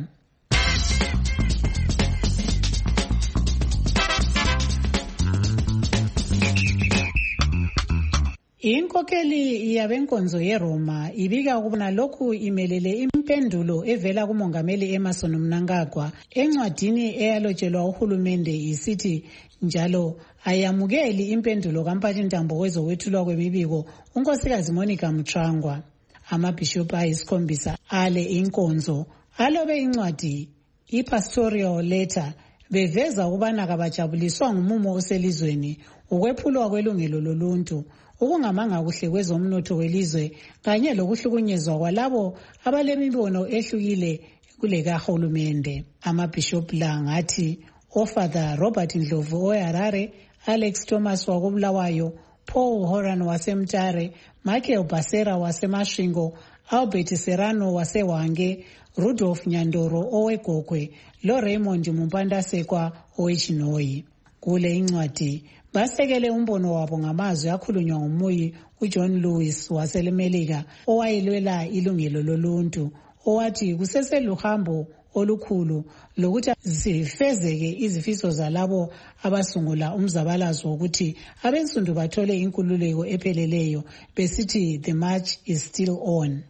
Inkokeli yabenkonzo yeRoma ibika ukubona lokhu imelele impendulo evela kumongameli Emmerson Mnangagwa encwadini eyalotshelwa uhulumende isithi njalo ayamukeli impendulo kamphathintambo wezokwethulwa kwemibiko unkosikazi Monica Mutrangwa. Amabhishophu ayisikhombisa ale inkonzo alobe incwadi ipastoral letter beveza ukubana kabajabuliswa ngumumo oselizweni, ukwephulwa kwelungelo loluntu, ukungamanga kuhle kwezomnotho welizwe kanye lokuhlukunyezwa kwalabo abalemibono ehlukile kulekahulumende. Amabhishophu la ngathi oFather Robert Ndlovu oHarare, Alex Thomas wakobulawayo, Paul Horan waseMtare, Michael Basera waseMashingo, Albert Serrano waseWange, Rudolph Nyandoro owegogwe, lo Raymond Mumpandasekwa owechinoyi. Kule incwadi basekele umbono wabo ngamazwi akhulunywa ngumuyi uJohn Lewis waseMelika owayelwela ilungelo loluntu, owathi kuseseluhambo olukhulu lokuthi zifezeke izifiso zalabo abasungula umzabalazo wokuthi abensundu bathole inkululeko epheleleyo, besithi the march is still on.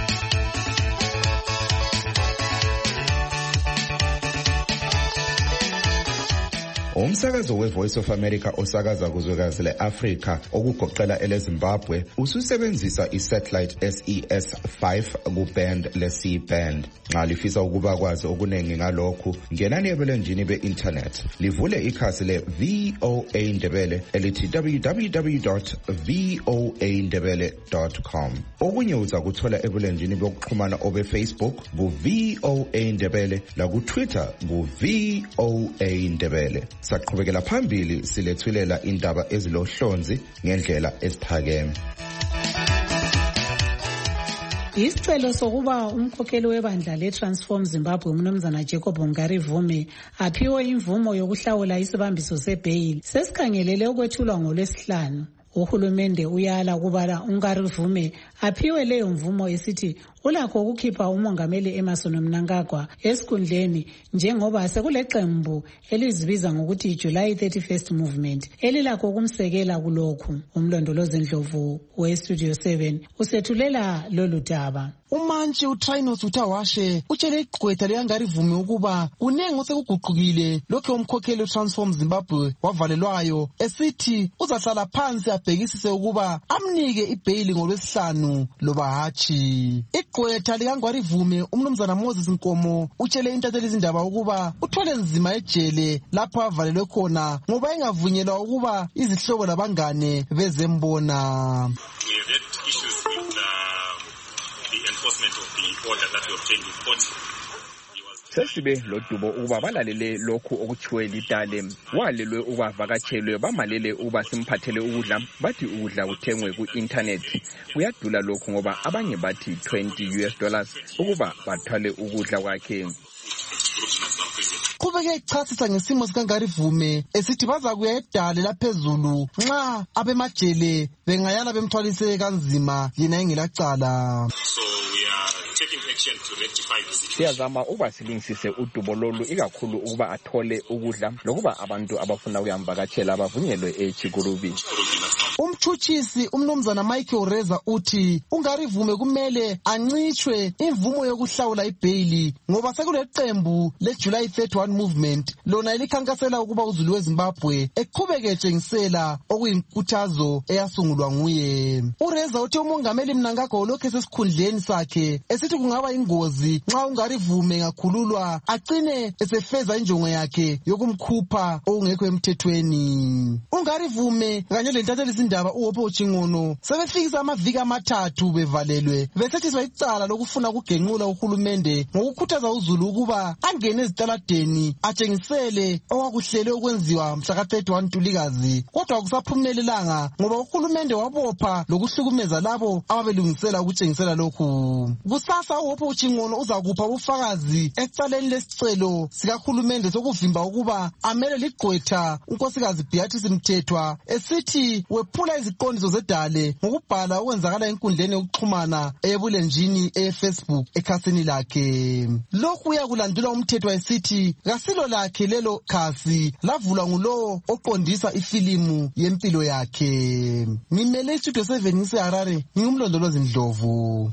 Umsakazo weVoice of America osakaza kuzwekazi leAfrika okugoqela eleZimbabwe ususebenzisa isatellite S E S five kuband le-C band. Nxa lifisa ukuba kwazi okunengi ngalokhu, ngenani ebulenjini be-internet livule ikhasi le-V O A Ndebele elithi w w w dot voa ndebele dot com. Okunye uza kuthola ebulenjini bokuxhumana obe-Facebook ku-V O A Ndebele laku-Twitter ku-V O A Ndebele. Saqhubekela phambili silethulela indaba ezilohlonzi ngendlela eziphakeme. Isicelo sokuba umkhokheli webandla leTransform Zimbabwe umnumzana Jacob Ngarivume aphiwe imvumo yokuhlawula isibambiso sebhail sesikhangelele ukwethulwa ngolwesihlanu. Uhulumende uyala ukubana uNgarivume aphiwe leyo mvumo esithi ulakho ukukhipha umongameli Emmerson Mnangagwa esikhundleni njengoba sekuleqembu elizibiza ngokuthi July thirty-first Movement elilakho ukumsekela kulokhu. Umlondolozi Ndlovu we-Studio seven usethulela lolu daba. Umantshi uTrinos Utawashe utshele igqwetha leyangarivume ukuba kunengi osekuguqukile lokho umkhokheli Transform Zimbabwe wavalelwayo esithi uzahlala phansi abhekisise ukuba amnike ibhayili ngolwesihlanu loba hatshi. Igqwetha likangwarivume umnumzana Moses Nkomo utshele intatheli izindaba ukuba uthole nzima ejele lapho avalelwe khona ngoba engavunyelwa ukuba izihlobo labangane bezembona. Enforcement of the order that we obtained in court. Sesibe lodubo ukuba balalele lokhu okuthiwe lidale walelwe ubavakatshelwe bamalele uba simphathele ukudla bathi ukudla kuthengwe ku-internet kuyadula lokhu ngoba abanye bathi twenty US dollars ukuba bathwale ukudla kwakhe. Qhubeke echasisa ngesimo sikangarivume esithi baza kuya edale laphezulu nxa abemajele bengayala bemthwalise kanzima yena engelacala. So we are taking action to rectify the situation. Siyazama ukuba silungisise udubo lolu ikakhulu ukuba athole ukudla lokuba abantu abafuna ukuyamvakatshela bavunyelwe eChikurubi. Umthuthisi umnumzana Michael Reza uthi ungarivume kumele ancitshwe imvumo yokuhlawula ibhayili ngoba sekuleqembu leJuly thirty-one Movement lona elikhankasela ukuba uZulu weZimbabwe eqhubeke etshengisela okuyinkuthazo eyasungulwa nguye. uReza uthi umongameli Mnangagwa lokho esesikhundleni sakhe esithi kungaba ingozi nxa ungarivume ngakhululwa agcine esefeza injongo yakhe yokumkhupha okungekho emthethweni. Ungarivume kanye lentatheli izindaba uHopho Chingono sebefikisa amaviki amathathu bevalelwe besethiswa icala lokufuna ukugenqula uhulumende ngokukhuthaza uZulu ukuba angene ezitaladeni atshengisele okwakuhlelwe ukwenziwa mhla ka thirty-one Ntulikazi kodwa akusaphumelelanga ngoba uhulumende wabopha lokuhlukumeza labo ababelungisela ukutshengisela lokhu. Kusasa uHopho Chingono uzakupha ubufakazi ecaleni lesicelo sikahulumende sokuvimba ukuba amele ligqwetha unkosikazi Beatrice Mthethwa esithi wephula iziqondiso zedale ngokubhala okwenzakala enkundleni yokuxhumana eyebulenjini eFacebook ekhasini lakhe. Lokhu uyakulandula Umthethwa esithi kasilo lakhe lelo khasi lavulwa ngulowo oqondisa ifilimu yempilo yakhe. Ngimele iStudio seven ngiseHarare ngingumlondolozi Ndlovu.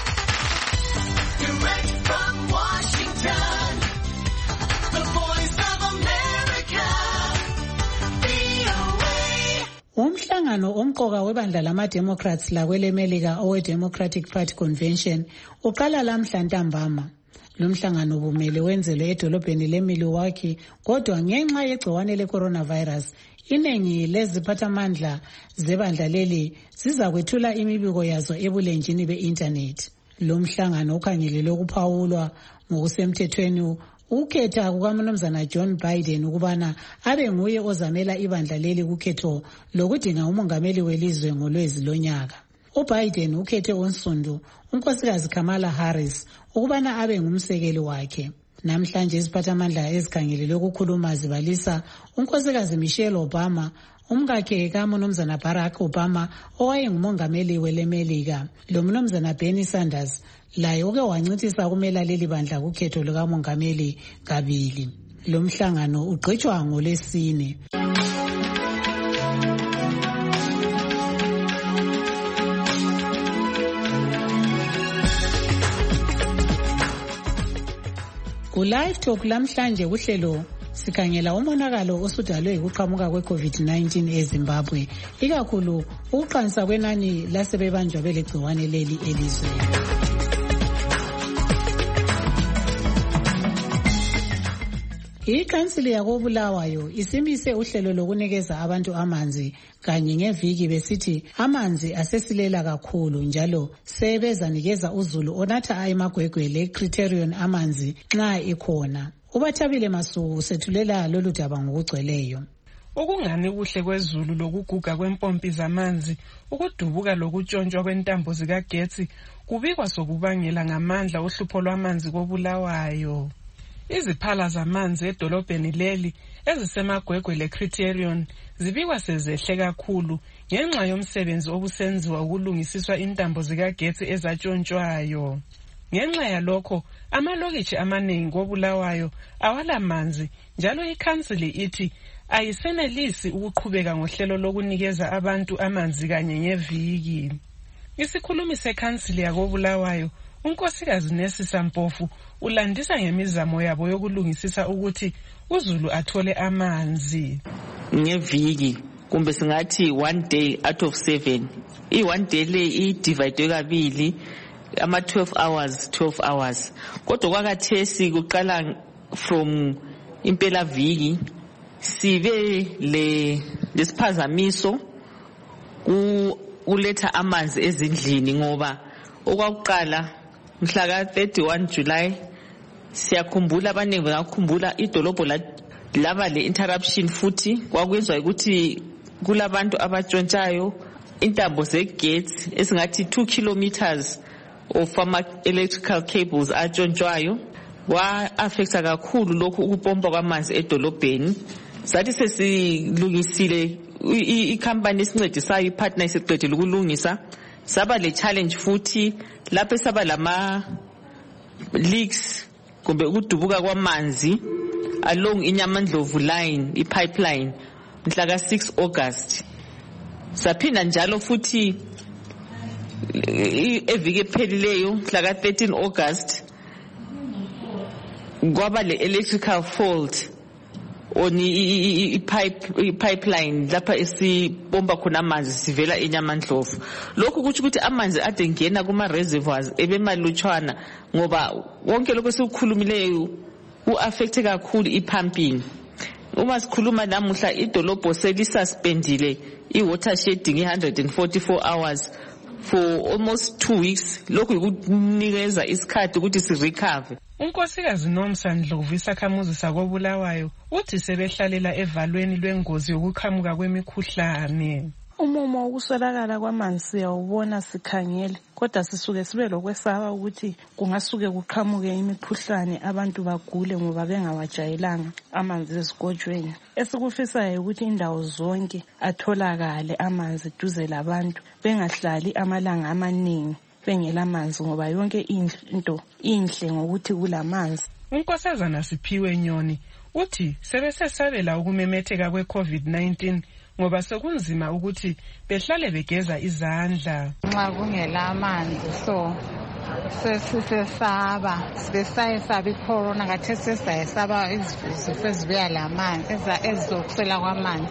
Umhlangano omqoka webandla lama-Democrats lakwelemelika owe-Democratic Party Convention uqala lamhla ntambama. Lo mhlangano ubumele wenzelwe edolobheni leMilwaukee kodwa ngenxa yegciwane le-coronavirus iningi leziphathamandla zebandla leli ziza kwethula imibiko yazo ebulenjini be-internet. Lo mhlangano ukhangelelwe ukuphawulwa ngokusemthethweni ukhetha kukaMnumzana John Biden ukubana abe nguye ozamela ibandla leli kukhetho lokudinga umongameli welizwe ngolwezi lonyaka. uBiden ukhethe onsundu unkosikazi Kamala Harris ukubana abe ngumsekeli wakhe. Namhlanje iziphathamandla ezikhangelelwe ukukhuluma zibalisa unkosikazi Michelle Obama, umkakhe kaMnumzana Barack Obama owayengumongameli welemelika, lo Mnumzana Bernie Sanders laye uke wancithisa kumela leli bandla kukhetho lukamongameli kabili. Lo mhlangano ugqitshwa ngolesine. Ku-Live Talk lamhlanje kuhlelo sikhangela umonakalo osudalwe yikuqhamuka kwe-COVID nineteen eZimbabwe, ikakhulu ukuqansa kwenani lasebebanjwa belegciwane leli elizweni. Ikhansili yakoBulawayo isimise uhlelo lokunikeza abantu amanzi kanye ngeviki besithi amanzi asesilela kakhulu njalo sebezanikeza uZulu onatha emagwegwe le-criterion amanzi nxa ekhona. uBathabile Masuku sethulela lolu daba ngokugcweleyo. Ukungani kuhle kwezulu lokuguga kwempompi zamanzi, ukudubuka lokutshontshwa kwentambo zikagetsi kubikwa sokubangela ngamandla uhlupho lwamanzi koBulawayo. Iziphala zamanzi edolobheni leli ezisemagwegwe leCriterion zibikwa sezehle kakhulu ngenxa yomsebenzi obusenziwa ukulungisiswa intambo zikagetsi ezatshontshwayo. Ngenxa yalokho amalokitshi amaningi koBulawayo awalamanzi, njalo ikhansili ithi ayisenelisi ukuqhubeka ngohlelo lokunikeza abantu amanzi kanye ngeviki. Isikhulumi sekhansili yakoBulawayo unkosikazi Nesisa Mpofu ulandisa ngemizamo yabo yokulungisisa ukuthi uZulu athole amanzi ngeviki, kumbe singathi one day out of seven. I one day le i divide kabili ama twelve hours twelve hours. Kodwa kwakathesi kuqala from impela viki sibe le lesiphazamiso ku uletha amanzi ezindlini, ngoba okwakuqala mhla ka thirty-one July siyakhumbula abaningi bakukhumbula idolobho laba le interruption, futhi kwakwenzwa ukuthi kulabantu abatshontshayo intambo zegets esingathi two kilometers of ama electrical cables atshontshayo. Wa affecta kakhulu lokhu ukupompa kwamanzi edolobheni. Sathi sesilungisile i-company esincedisayo i-partner isiqedile ukulungisa, saba le challenge futhi lapho saba lama leaks kumbe ukudubuka kwamanzi along iNyamandlovu line i-pipeline mhla ka six August. Saphinda njalo futhi eviki ephelileyo mhla ka thirteen August kwaba le electrical fault on i-pipe pipeline lapha esipompa khona amanzi sivela eNyamandlovu. Lokhu kuthi ukuthi amanzi ade ngena kuma reservoirs ebemalutshwana, ngoba wonke lokho sikukhulumileyo u-affecte kakhulu i-pumping. Uma sikhuluma namuhla idolobho selisuspendile i-water shedding one hundred forty-four hours for almost two weeks. Lokhu ukunikeza isikhathi ukuthi si-recover. Unkosikazi Nomsa Ndlovu isakhamuzi sakoBulawayo uthi sebehlalela evalweni lwengozi yokuqhamuka kwemikhuhlane. Umumo wokuswelakala kwamanzi siyawubona sikhangele, kodwa sisuke sibe lokwesaba ukuthi kungasuke kuqhamuke imikhuhlane abantu bagule ngoba bengawajayelanga amanzi esikotshweni. Esikufisayo ukuthi indawo zonke atholakale amanzi duze labantu, bengahlali amalanga amaningi bengela manzi, ngoba yonke into inhle ngokuthi kulamanzi. Unkosazana Siphiwe Nyoni uthi sebesesabela ukumemetheka kwe-COVID nineteen ngoba sekunzima ukuthi behlale begeza izandla. Nxa kungela amanzi so sesisesaba sibesayesaba icorona, kathesi sesayesaba izifo ezibuya lamanzi ezizokusela kwamanzi,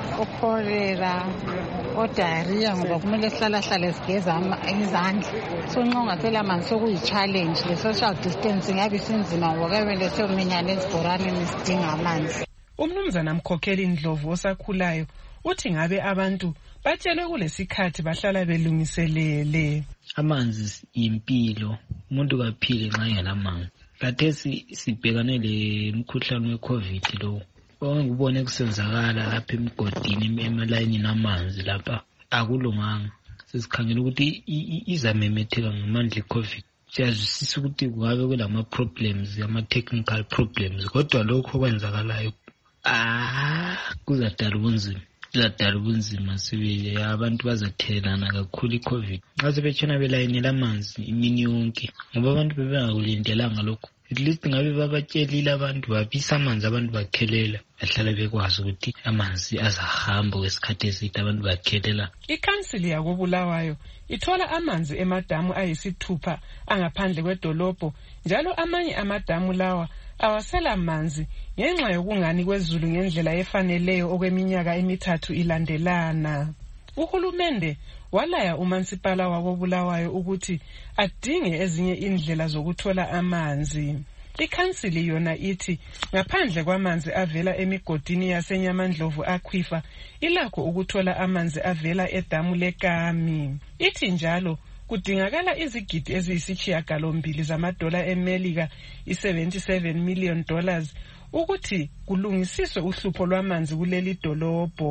ukholera,odiarrhea, ngoba kumele sihlala hlale sigeza izandla. So nxa ungasela amanzi sokuyi-challenge, le-social distancing yabe sinzima ngoba kuyamele siyominyana ezibhoraneni sidinga amanzi. Umnumzana Mkhokheli Ndlovu osakhulayo uthi ngabe abantu batshelwe kulesikhathi bahlala belungiselele. Amanzi impilo, umuntu kaphile nxa engelamanzi. Kathesi sibhekane le mkhuhlane we-COVID lo. Ngibone kusenzakala lapha emgodini emalayini namanzi lapha akulunganga. Sesikhangela ukuthi izamemetheka ngamandla i-COVID. Siyazwisisa ukuthi kungabe kulama problems, ama technical problems, kodwa lokho kwenzakalayo ah kuzadala ubunzima. Kuzadala ubunzima sibili, abantu bazathelana kakhulu i-COVID. Nxa sebetshona belayinela amanzi imini yonke, ngoba abantu bebengakulindelanga lokho. At least ngabe babatshelile abantu, babisa amanzi, abantu bakhelela, bahlala bekwazi ukuthi amanzi azahamba kwesikhathi eside, abantu bakhelela. Ikhansili yakoBulawayo ithola amanzi emadamu ayisithupha angaphandle kwedolobho, njalo amanye amadamu lawa awasela manzi ngenxa yokungani kwezulu ngendlela efaneleyo okweminyaka emithathu ilandelana. Uhulumende walaya umansipala wakoBulawayo ukuthi adinge ezinye indlela zokuthola amanzi. Ikhansili yona ithi ngaphandle kwamanzi avela emigodini yaseNyamandlovu akhwifa, ilakho ukuthola amanzi avela edamu leKami. Ithi njalo kudingakala izigidi eziyisishiyagalombili zamadola eMelika, i-seventy-seven million dollars, ukuthi kulungisiswe uhlupho lwamanzi kuleli dolobho.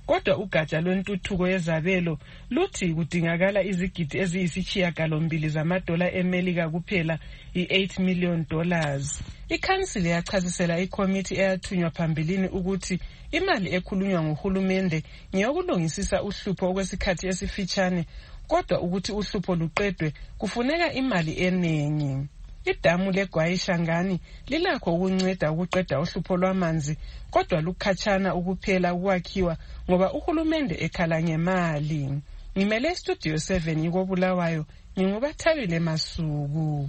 kodwa ugatsha lwentuthuko yezabelo luthi kudingakala izigidi eziyisishiyagalombili zamadola emelika kuphela i-eight million dollars. Ikhansili yachasisela ikomiti eyathunywa phambilini ukuthi imali ekhulunywa nguhulumende ngeyokulungisisa uhlupho okwesikhathi esifitshane, kodwa ukuthi uhlupho luqedwe kufuneka imali eningi. Idamu leGwayishangani lilakho ukunceda ukuqeda uhlupho lwamanzi, kodwa lukhatshana ukuphela ukwakhiwa ngoba uhulumende ekhala ngemali. Ngimele Studio seven yikobulawayo, ngingubathabile Masuku.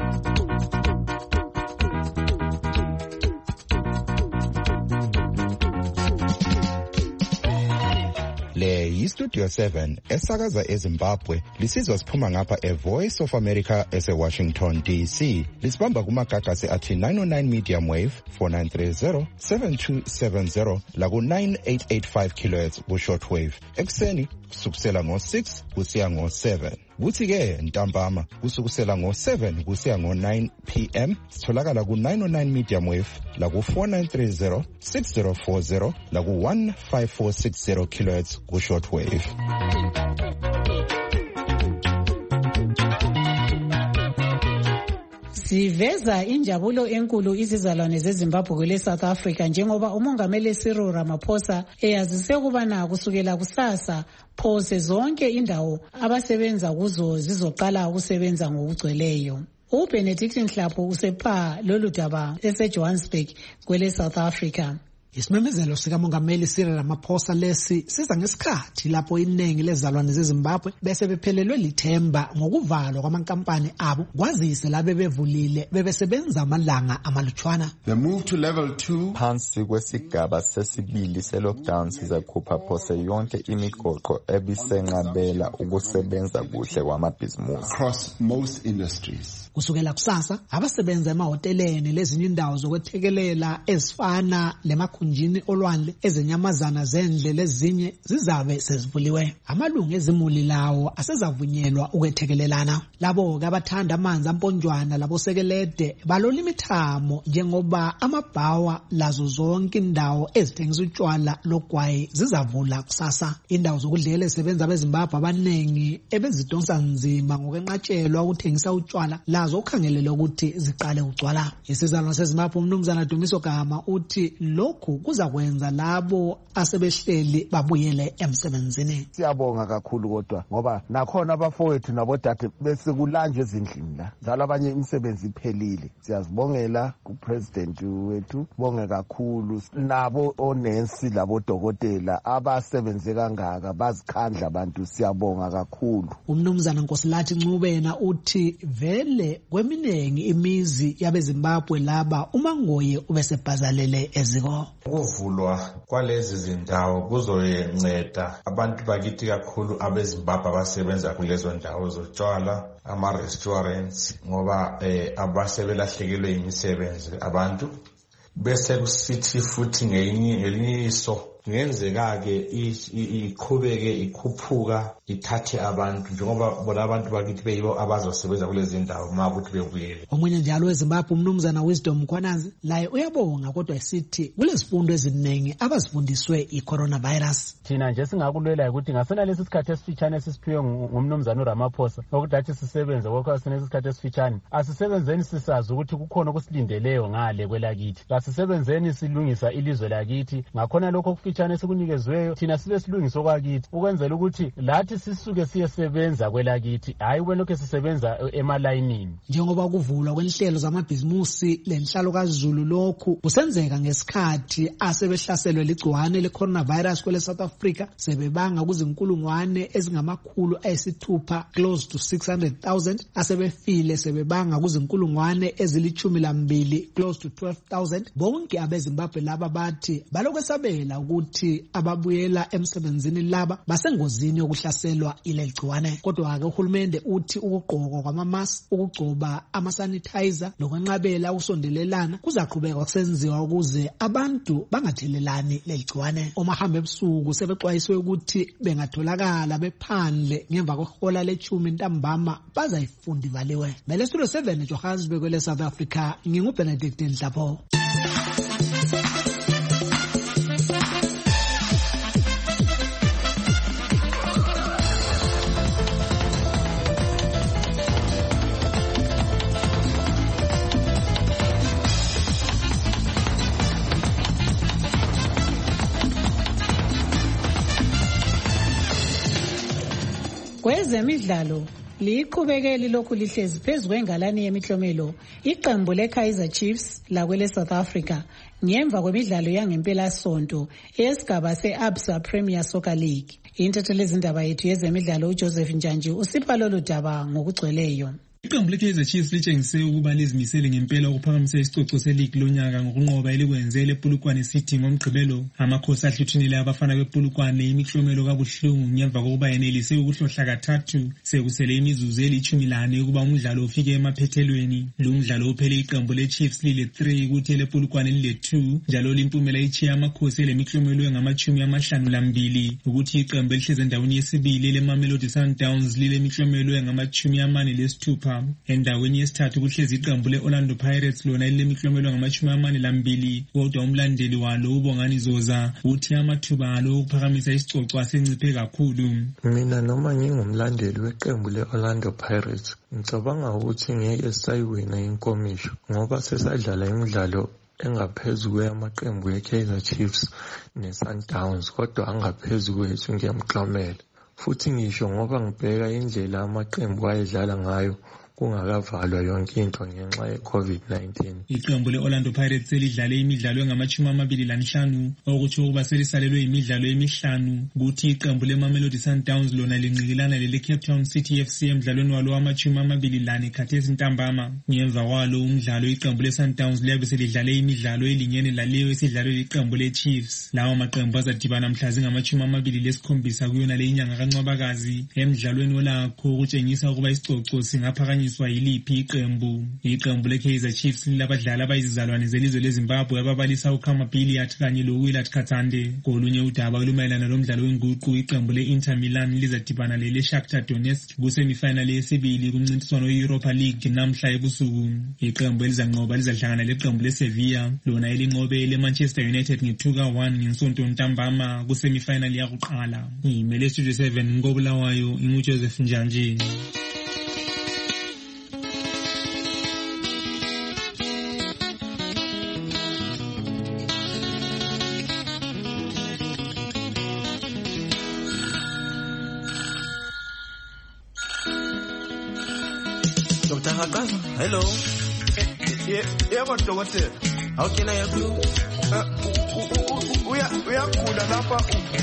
Le yiStudio seven esakaza eZimbabwe, lisizwa siphuma ngapha eVoice of America ese-Washington D C. Lisibamba kumagagasi athi nine oh nine medium wave, four nine three zero, seven two seven zero, laku nine eight eight five kilohertz ku-short wave. Ekuseni kusukusela ngo-six kusiya ngo-seven. Kuthi-ke ntambama kusukusela ngo-seven kusiya ngo-nine p m sitholakala ku-nine oh nine medium wave laku four nine three zero, six zero four zero laku one five four six zero kilohertz ku-short wave. Siveza injabulo enkulu izizalwane zeZimbabwe kwele South Africa njengoba umongameli Cyril Ramaphosa eyazise ukubana kusukela kusasa phose zonke indawo abasebenza kuzo zizoqala ukusebenza ngokugcweleyo. uBenedict Nhlapho usepha lolu daba eseJohannesburg kwele South Africa. Isimemezelo sikamongameli Cyril Ramaphosa lesi siza ngesikhathi lapho iningi lezalwane zeZimbabwe bese bephelelwe lithemba ngokuvalwa kwamankampani abo kwazise labe bevulile bebesebenza amalanga amalutshwana. The move to level two phansi kwesigaba sesibili se-lockdown sizakhupha phose yonke imigoqo ebisenqabela ukusebenza kuhle kwamabhizimusi across most industries. Kusukela kusasa abasebenza emahoteleni lezinye indawo zokwethekelela ezifana lemakhunjini olwandle ezenyamazana zendle lezinye zizabe sezivuliwe. Amalungu ezimuli lawo asezavunyelwa ukwethekelelana. Labo abathanda amanzi amponjwana labo sekelede balola imithamo njengoba amabhawa lazo zonke indawo ezithengisa utshwala logwayi zizavula kusasa. Indawo zokudlela ezisebenza abeZimbabwe abanengi ebezidonsa nzima ngokwenqatshelwa ukuthengisa utshwala lazo ukhangelele ukuthi ziqale ugcwala. Isizalwane seZimbabwe umnumzana Dumiso Gama uthi lokhu kuzakwenza labo asebehleli babuyele emsebenzini. Siyabonga kakhulu kodwa ngoba nakhona abafowethu nabodade bese kulanjwe ezindlini la njalo abanye imisebenzi iphelile. Siyazibongela kupresident wethu, bonge kakhulu nabo onensi labodokotela abasebenze kangaka bazikhandla abantu, siyabonga kakhulu. Umnumzana Nkosilathi Ncubena uthi vele kweminengi imizi yabeZimbabwe laba umangoye ubesebhazalele eziko. Ukuvulwa kwalezi zindawo kuzoyenceda abantu bakithi kakhulu abeZimbabwe abasebenza kulezo ndawo zotshwala, ama-restaurants, ngoba eh, abasebelahlekelwe imisebenzi abantu. Bese kusithi futhi ngelinye iso ngenzeka-ke iqhubeke ikhuphuka ithathe abantu njengoba bona abantu bakithi beyibo abazosebenza kulezi ndawo uma ukuthi bebuyele. Omunye njalo weZimbabwe umnumzana Wisdom Mkhwanazi laye uyabonga kodwa esithi kulezifundo eziningi abazifundiswe i-coronavirus. Thina nje singakulwela ukuthi ngasena lesi sikhathi esifitshane esisiphiwe ngumnumzana uRamaphosa ukuthi athi sisebenze kokho sinesi sikhathi esifitshane asisebenzeni sisazi ukuthi kukhona okusilindeleyo ngale kwelakithi. Asisebenzeni silungisa ilizwe lakithi ngakhona lokho okufitshane esikunikezweyo thina sibe silungiso kwakithi ukwenzela ukuthi lathi sisuke siyesebenza kwelakithi hayi kwelokho sisebenza emalayinini. Njengoba kuvulwa kwenhlelo zamabhizimusi lenhlalo kaZulu lokhu kusenzeka ngesikhathi asebehlaselwe ligciwane le-coronavirus kwele South Africa sebebanga kuzinkulungwane ezingamakhulu ayisithupha close to six hundred thousand asebefile sebebanga kuzinkulungwane ezilichumi lambili close to twelve thousand. Bonke abeZimbabwe laba bathi balokwesabela ukuthi ababuyela emsebenzini laba basengozini yokuhlaselwa ile gciwane. Kodwa ke uhulumende uthi ukugqokwa kwamamask, ukugcoba ama-sanitizer lokwenqabela ukusondelelana kuzaqhubeka kusenziwa ukuze abantu bangathelelani le gciwane. Omahamba ebusuku sebexwayiswe ukuthi bengatholakala bephandle ngemva kwehola lechumi ntambama bazayifunda ivaliwe. Mele Studio seven Johannesburg kwele South Africa, nginguBenedict Nhlapho. Kwezemidlalo liqhubekeli lokhu lihlezi phezu kwengalani yemiklomelo iqembu le-Kaizer Chiefs lakwele South Africa ngemva kwemidlalo yangempelasonto esigaba se-Absa Premier Soccer League. Intethelezindaba yethu yezemidlalo uJoseph Njanji usipha lolu daba ngokugcweleyo. Iqembu le-Kaizer Chiefs litshengise ukuba lizimisele ngempela ukuphakamisa isicoco se-league lonyaka ngokunqoba elikwenzele ePolokwane City ngomgqibelo. Amakhosi ahlutshunile abafana bePolokwane imiklomelo kabuhlungu ngemva kokuba yenelise ukuhlohla kathathu sekusele imizuzu elithumi lane ukuba umdlalo ufike emaphethelweni. Lo mdlalo uphele iqembu le-Chiefs lile three kuthi elePolokwane lile two njalo limpumela ichiya amakhosi elemiklomelo engamachumi amahlanu lambili ukuthi iqembu elihleze endaweni yesibili leMamelodi Sundowns lile miklomelo engamachumi amane lesithupha. Endaweni yesithathu kuhlezi iqembu le-Orlando Pirates lona lilemiklomelo ngamachumi amane lambili kodwa umlandeli walo uBongani Zoza uthi amathuba alo ukuphakamisa isicoco asenciphe kakhulu. Mina noma ngingumlandeli weqembu le-Orlando Pirates ngicabanga ukuthi ngeke sayiwina inkomisho ngoba sesadlala imidlalo engaphezu kweyamaqembu ye-Kaizer Chiefs ne-Sundowns kodwa angaphezu kwethu ngiyamklomela. Futhi ngisho ngoba ngibheka indlela amaqembu ayedlala ngayo kungakavalwa yonke into ngenxa ye-COVID nineteen. Iqembu le-Orlando Pirates selidlale imidlalo engamachumi amabili lanhlanu okuthi ukuba selisalelwe imidlalo emihlanu kuthi iqembu le-Mamelodi Sundowns lona linqikilana lele-Cape Town City F C emdlalweni walo wamachumi amabili lane khathesi ntambama. Ngemva kwalo umdlalo iqembu le-Sundowns liyabe selidlale imidlalo elingene laleyo esidlalwe liqembu le-Chiefs. Lawo maqembu azadibana mhla zingamachumi amabili lesikhombisa kuyona le inyanga kaNcwabakazi emdlalweni olakho ukutshengisa ukuba isicoco singaphakanyiswa yiliphi iqembu. Iqembu le-Kaizer Chiefs lilabadlali abayizizalwane zelizwe leZimbabwe ababalisa uKhama Billiat kanye loWillard Katsande. Kolunye udaba olumayelana lomdlalo wenguqu iqembu le-Inter Milan lizadibana le-Shakhtar Donetsk kusemifinal yesibili kumncintiswano we-Europa League namhla ebusuku. Iqembu elizanqoba lizadlangana leqembu le-Sevilla lona elinqobe le-Manchester United nge-two ka one ngesonto ntambama kusemifinal yakuqala. Ngimele Studio seven ngobulawayo inguJoseph Njanji. Doctor Hakaza, hello. Yebo dokotela. How can I help you? Uya uyagula lapha.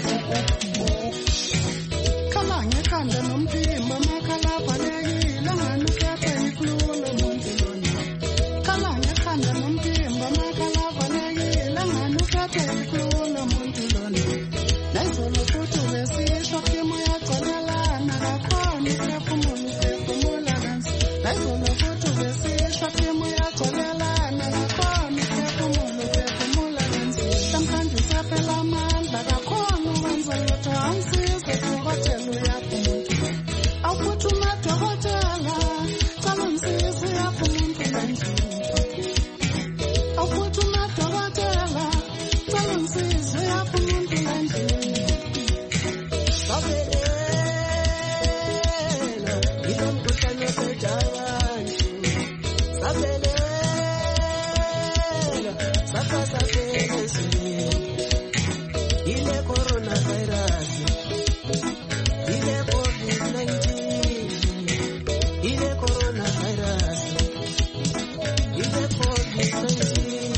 Kala ngekhanda nomphimbo makhala balekile ngani ukhethe ikhululo mondleloni. Kala ngekhanda nomphimbo makhala balekile ngani ukhethe ikhululo mondleloni. Nayizolo futhi besisho kimi yagcolelana kakhona iphefumulo iphefumula kansi. Nayizolo futhi besisho kimi yagcolelana kakhona iphefumulo iphefumula kansi. Sometimes usaphela amandla kakhona wenza lutho angisize dokotela uyapha umuntu. Awukuthi umadokotela cala ungisize uyapha umuntu kanjani. Awukuthi umadokotela cala ungisize uyapha umuntu kanjani. Sabelela ilo mkhuhlane osejabantu. Sabelela sakasabelesi ile coronavirus ile COVID nineteen ile coronavirus ile COVID nineteen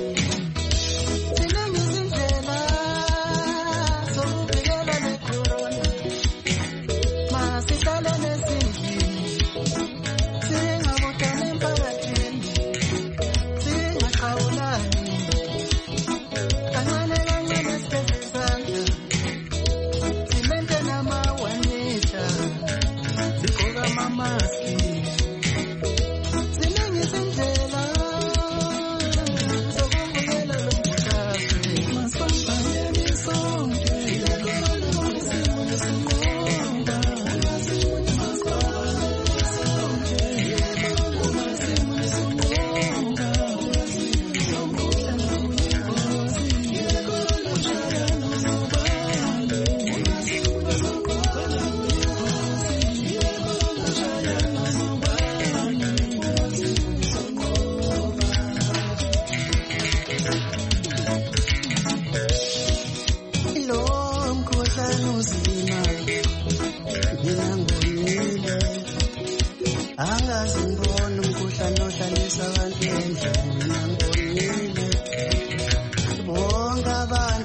sinengizindlela zokuvikela le corona masihlale nezindlini singabutani emphakathini singaqhawulani kancane kancane sigeze izandla simente nama-one meter sigqoka amamaski ziningi izindlela zokuvikela lo mkhuhlane masambanyeni sonke isimo lesinqoba isimo lo mkhuhlane uzima mina ngoyena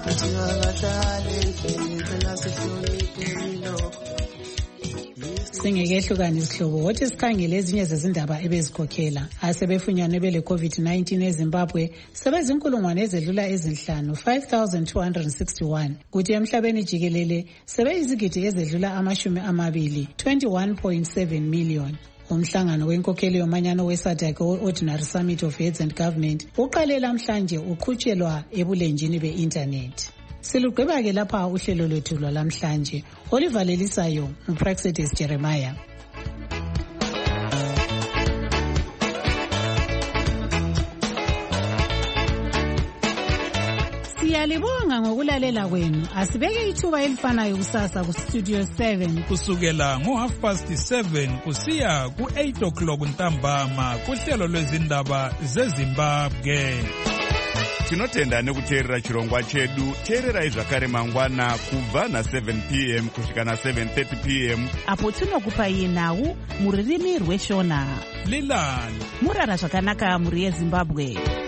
Singekehlukani isihlobo wothi sikhangele ezinye zezindaba ebezikhokhela asebefunyanwe bele COVID nineteen eZimbabwe sebezinkulungwane ezedlula ezinhlanu five thousand two hundred sixty-one kuthi emhlabeni jikelele sebeyizigidi ezedlula amashumi amabili twenty-one point seven million. Umhlangano wenkokheli yomanyano weSADC Ordinary Summit of Heads and Government uqale namhlanje uqhutshelwa ebulenjini be-internet. Silugqiba-ke lapha uhlelo lwethu lwalamhlanje olivalelisayo uPraxedis Jeremiah. Siyalibonga ngokulalela kwenu. Asibeke ithuba elifanayo kusasa ku Studio seven kusukela ngo half past seven kusiya ku eight o'clock ntambama kuhlelo lwezindaba zeZimbabwe. Tinotenda nekuteerera chirongwa chedu. Teererai zvakare mangwana kubva na seven p m kusvika na seven thirty p m apo tinokupai nhau muririmi rweshona. Lilani murara zvakanaka muri yeZimbabwe.